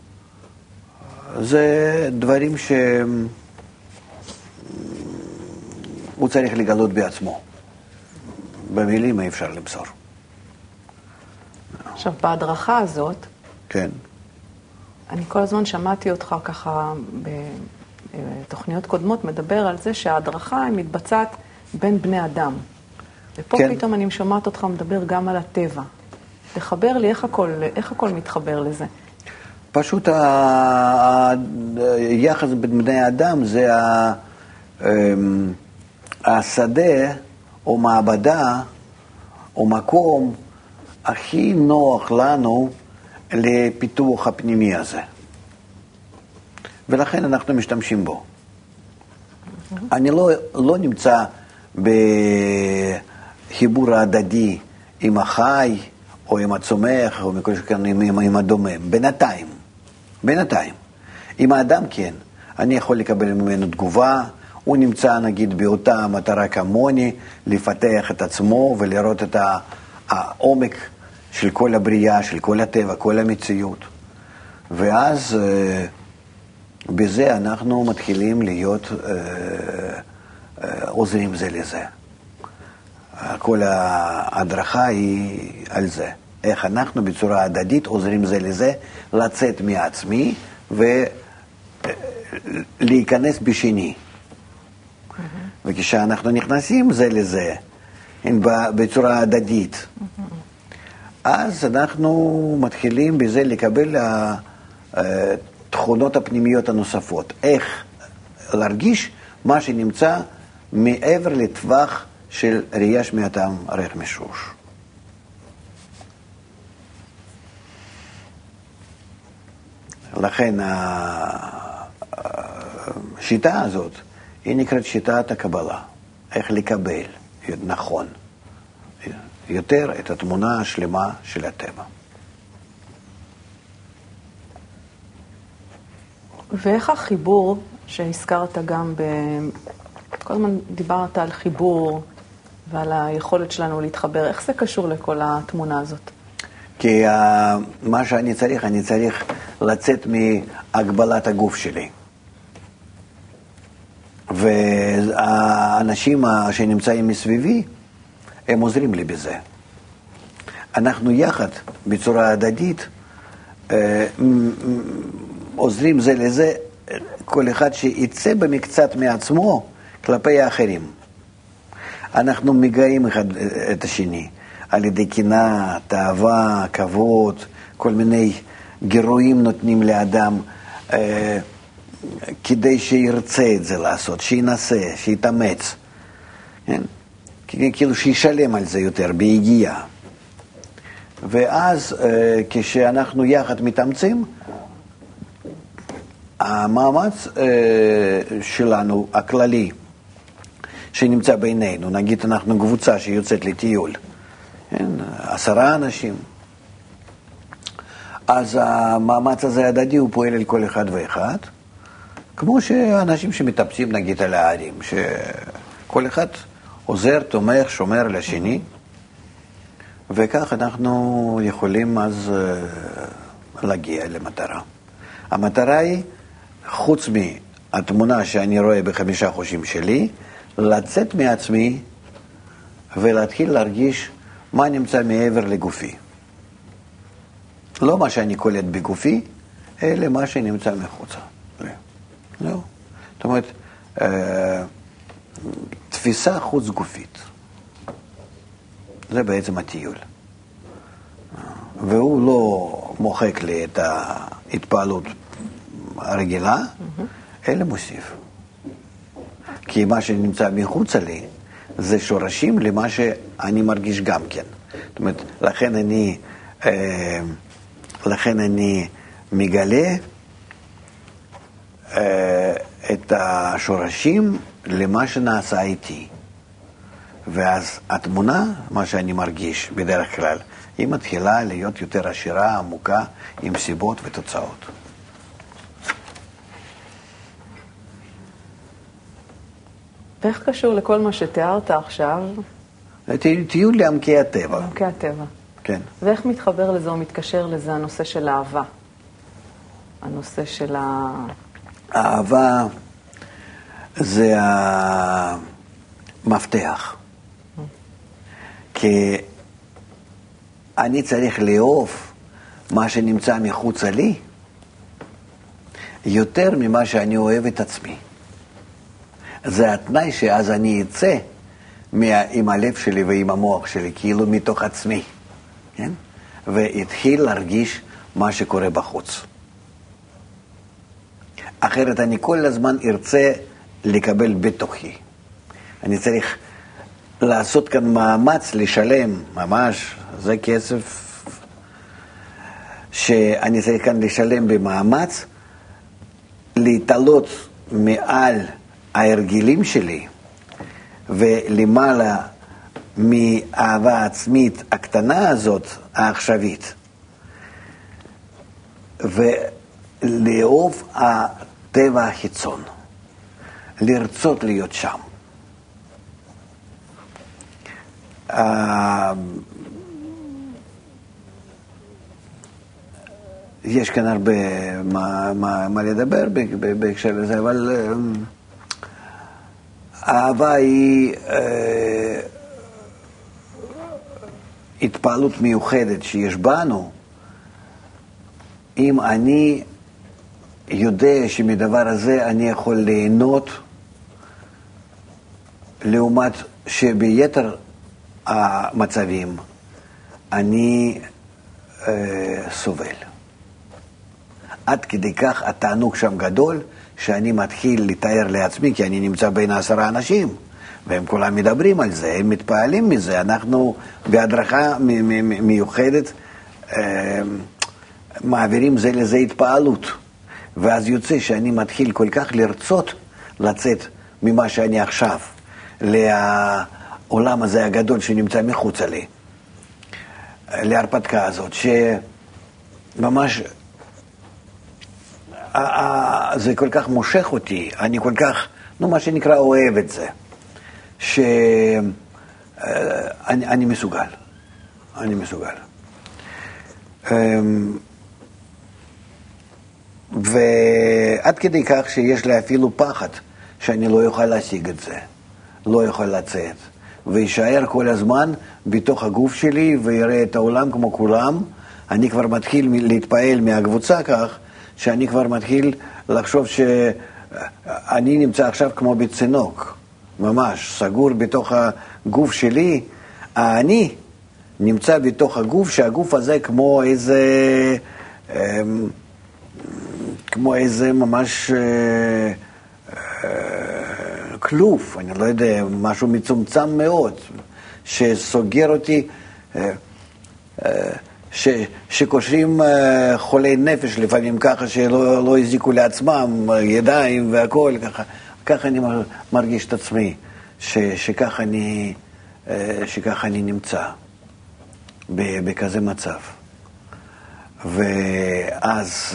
זה דברים שהוא צריך לגלות בעצמו. במילים אי אפשר למסור. עכשיו, בהדרכה הזאת, כן. אני כל הזמן שמעתי אותך ככה בתוכניות קודמות מדבר על זה שההדרכה היא מתבצעת בין בני אדם. ופה כן. פתאום אני שומעת אותך מדבר גם על הטבע. תחבר לי איך הכל, איך הכל מתחבר לזה. פשוט היחס בין בני האדם זה השדה או מעבדה או מקום הכי נוח לנו לפיתוח הפנימי הזה. ולכן אנחנו משתמשים בו. אני לא, לא נמצא בחיבור ההדדי עם החי או עם הצומח או מכל שכן עם, עם, עם הדומם. בינתיים. בינתיים. עם האדם כן. אני יכול לקבל ממנו תגובה, הוא נמצא נגיד באותה מטרה כמוני, לפתח את עצמו ולראות את העומק של כל הבריאה, של כל הטבע, כל המציאות. ואז בזה אנחנו מתחילים להיות עוזרים זה לזה. כל ההדרכה היא על זה. איך אנחנו בצורה הדדית עוזרים זה לזה לצאת מעצמי ולהיכנס בשני. וכשאנחנו נכנסים זה לזה, בצורה הדדית, אז אנחנו מתחילים בזה לקבל התכונות הפנימיות הנוספות. איך להרגיש מה שנמצא מעבר לטווח של ראייה שמיעתם ריח מישוש. לכן השיטה הזאת היא נקראת שיטת הקבלה. איך לקבל נכון יותר את התמונה השלמה של הטבע. ואיך החיבור שהזכרת גם, ב... כל הזמן דיברת על חיבור ועל היכולת שלנו להתחבר, איך זה קשור לכל התמונה הזאת? כי uh, מה שאני צריך, אני צריך לצאת מהגבלת הגוף שלי. והאנשים שנמצאים מסביבי, הם עוזרים לי בזה. אנחנו יחד, בצורה הדדית, עוזרים זה לזה, כל אחד שיצא במקצת מעצמו כלפי האחרים. אנחנו מגעים אחד את השני, על ידי קנאה, תאווה, כבוד, כל מיני גירויים נותנים לאדם, אה, כדי שירצה את זה לעשות, שינסה, שיתאמץ. כן? כאילו שישלם על זה יותר, בהגיעה. ואז אה, כשאנחנו יחד מתאמצים, המאמץ אה, שלנו, הכללי, שנמצא בינינו, נגיד אנחנו קבוצה שיוצאת לטיול, כן? עשרה אנשים, אז המאמץ הזה הדדי הוא פועל על כל אחד ואחד, כמו שאנשים שמטפסים נגיד על הערים, שכל אחד עוזר, תומך, שומר לשני, וכך אנחנו יכולים אז להגיע למטרה. המטרה היא, חוץ מהתמונה שאני רואה בחמישה חושים שלי, לצאת מעצמי ולהתחיל להרגיש מה נמצא מעבר לגופי. לא מה שאני קולט בגופי, אלא מה שנמצא מחוצה. לא. זאת אומרת, תפיסה חוץ גופית. זה בעצם הטיול. והוא לא מוחק לי את ההתפעלות הרגילה, אלא מוסיף. כי מה שנמצא מחוצה לי, זה שורשים למה שאני מרגיש גם כן. זאת אומרת, לכן אני, אה, לכן אני מגלה אה, את השורשים למה שנעשה איתי. ואז התמונה, מה שאני מרגיש בדרך כלל, היא מתחילה להיות יותר עשירה, עמוקה, עם סיבות ותוצאות. ואיך קשור לכל מה שתיארת עכשיו? טיול לעמקי הטבע. לעמקי הטבע. כן. ואיך מתחבר לזה או מתקשר לזה הנושא של האהבה? הנושא של ה... האהבה זה המפתח. כי אני צריך לאהוב מה שנמצא מחוץ לי, יותר ממה שאני אוהב את עצמי. זה התנאי שאז אני אצא עם הלב שלי ועם המוח שלי, כאילו מתוך עצמי, כן? והתחיל להרגיש מה שקורה בחוץ. אחרת אני כל הזמן ארצה לקבל בתוכי. אני צריך לעשות כאן מאמץ לשלם, ממש, זה כסף שאני צריך כאן לשלם במאמץ, להתעלות מעל ההרגלים שלי, ולמעלה מאהבה עצמית הקטנה הזאת, העכשווית, ולאהוב הטבע החיצון, לרצות להיות שם. יש כאן הרבה מה, מה, מה לדבר בהקשר לזה, אבל האהבה היא אה, התפעלות מיוחדת שיש בנו, אם אני יודע שמדבר הזה אני יכול ליהנות, לעומת שביתר המצבים אני אה, סובל. עד כדי כך התענוג שם גדול, שאני מתחיל לתאר לעצמי, כי אני נמצא בין עשרה אנשים, והם כולם מדברים על זה, הם מתפעלים מזה, אנחנו בהדרכה מיוחדת אה, מעבירים זה לזה התפעלות, ואז יוצא שאני מתחיל כל כך לרצות לצאת ממה שאני עכשיו, לעולם הזה הגדול שנמצא מחוץ לי, להרפתקה הזאת, שממש זה כל כך מושך אותי, אני כל כך, נו, מה שנקרא, אוהב את זה, שאני אני מסוגל, אני מסוגל. ועד כדי כך שיש לי אפילו פחד שאני לא יוכל להשיג את זה, לא יכול לצאת, וישאר כל הזמן בתוך הגוף שלי ויראה את העולם כמו כולם. אני כבר מתחיל להתפעל מהקבוצה כך, שאני כבר מתחיל לחשוב שאני נמצא עכשיו כמו בצינוק, ממש סגור בתוך הגוף שלי. אני נמצא בתוך הגוף, שהגוף הזה כמו איזה, כמו איזה ממש כלוף, אני לא יודע, משהו מצומצם מאוד, שסוגר אותי, ש, שקושרים חולי נפש לפעמים ככה, שלא לא הזיקו לעצמם ידיים והכל, ככה, ככה אני מרגיש את עצמי, ש, שככה אני, שככה אני נמצא בכזה מצב. ואז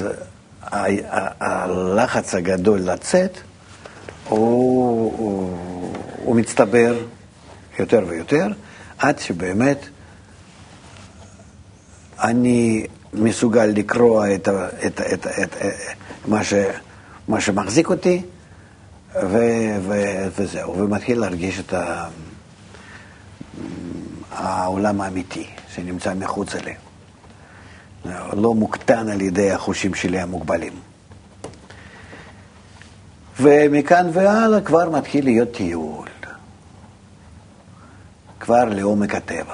הלחץ הגדול לצאת, הוא, הוא, הוא מצטבר יותר ויותר, עד שבאמת אני מסוגל לקרוא את, את, את, את, את מה, ש, מה שמחזיק אותי, ו, ו, וזהו, ומתחיל להרגיש את ה, העולם האמיתי שנמצא מחוץ אליי. לא מוקטן על ידי החושים שלי המוגבלים. ומכאן והלאה כבר מתחיל להיות טיול. כבר לעומק הטבע.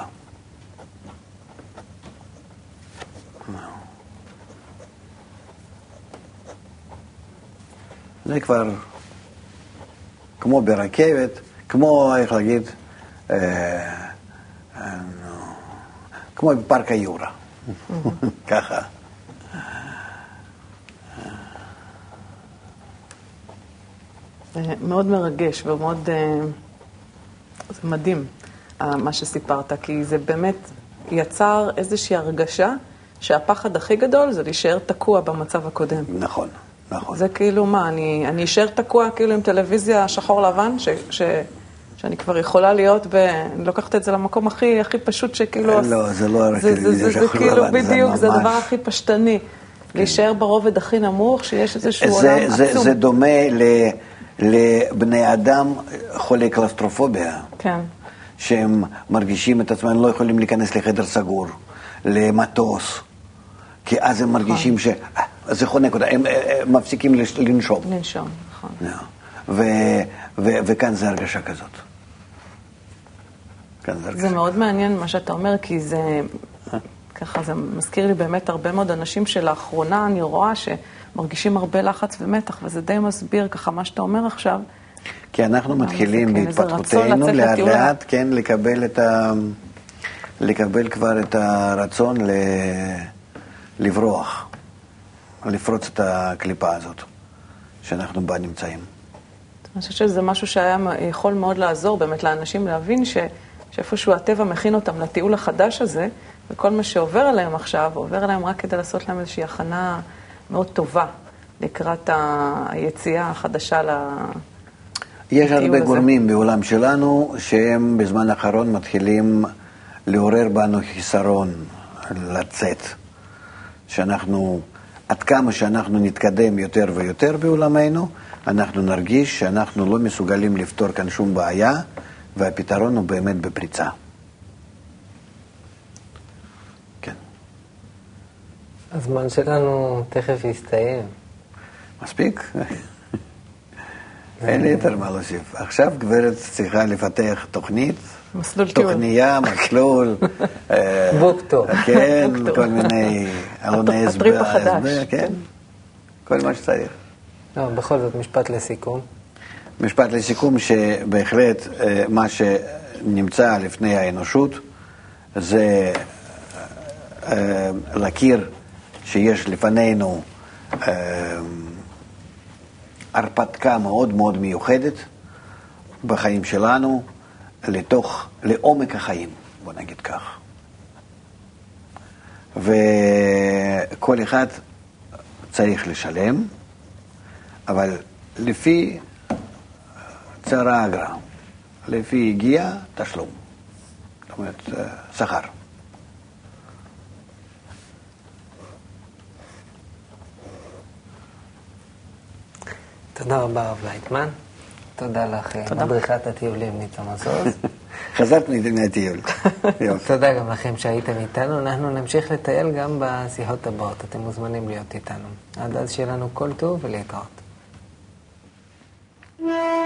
זה כבר כמו ברכבת, כמו, איך להגיד, אה, אה, כמו בפארק היורה. ככה. מאוד מרגש ומאוד, זה מדהים מה שסיפרת, כי זה באמת יצר איזושהי הרגשה שהפחד הכי גדול זה להישאר תקוע במצב הקודם. נכון, נכון. זה כאילו מה, אני, אני אשאר תקוע כאילו עם טלוויזיה שחור לבן, ש, ש, שאני כבר יכולה להיות, ב, אני לוקחת את זה למקום הכי, הכי פשוט שכאילו... לא, זה לא רק טלוויזיה שחור לבן, זה כאילו בדיוק, זה הדבר הכי פשטני. להישאר ברובד הכי נמוך, שיש איזשהו עולם עצום. זה דומה לבני אדם חולי קלסטרופוביה. כן. שהם מרגישים את עצמם, לא יכולים להיכנס לחדר סגור, למטוס, כי אז הם מרגישים ש... זה חונק אותם, הם מפסיקים לנשום. לנשום, נכון. וכאן זה הרגשה כזאת. זה מאוד מעניין מה שאתה אומר, כי זה... ככה זה מזכיר לי באמת הרבה מאוד אנשים שלאחרונה אני רואה שמרגישים הרבה לחץ ומתח, וזה די מסביר ככה מה שאתה אומר עכשיו. כי אנחנו מתחילים בהתפתחותנו לאט לאט, כן, לקבל את ה... לקבל כבר את הרצון ל... לברוח, לפרוץ את הקליפה הזאת שאנחנו בה נמצאים. אני חושבת שזה משהו שהיה יכול מאוד לעזור באמת לאנשים להבין ש... שאיפשהו הטבע מכין אותם לטיול החדש הזה, וכל מה שעובר עליהם עכשיו, עובר עליהם רק כדי לעשות להם איזושהי הכנה מאוד טובה לקראת היציאה החדשה לטיול הזה. יש הרבה גורמים בעולם שלנו שהם בזמן האחרון מתחילים לעורר בנו חיסרון לצאת. שאנחנו, עד כמה שאנחנו נתקדם יותר ויותר בעולמנו, אנחנו נרגיש שאנחנו לא מסוגלים לפתור כאן שום בעיה, והפתרון הוא באמת בפריצה. כן. הזמן שלנו תכף יסתיים. מספיק? אין לי יותר מה להוסיף. עכשיו גברת צריכה לפתח תוכנית, מסלול טיול. תוכניה, מסלול. בוקטור. כן, כל מיני עלוני הסבר. הטריפ החדש. כן, כל מה שצריך. לא, בכל זאת, משפט לסיכום. משפט לסיכום שבהחלט מה שנמצא לפני האנושות זה להכיר שיש לפנינו הרפתקה מאוד מאוד מיוחדת בחיים שלנו לתוך, לעומק החיים, בוא נגיד כך. וכל אחד צריך לשלם, אבל לפי צרה אגרה, לפי הגיע תשלום, זאת אומרת שכר. תודה רבה הרב לייטמן, תודה לך מדריכת הטיולים ניצה מזוז. חזרת מהטיול. תודה גם לכם שהייתם איתנו. אנחנו נמשיך לטייל גם בשיחות הבאות. אתם מוזמנים להיות איתנו. עד אז שיהיה לנו כל טוב ולהתראות.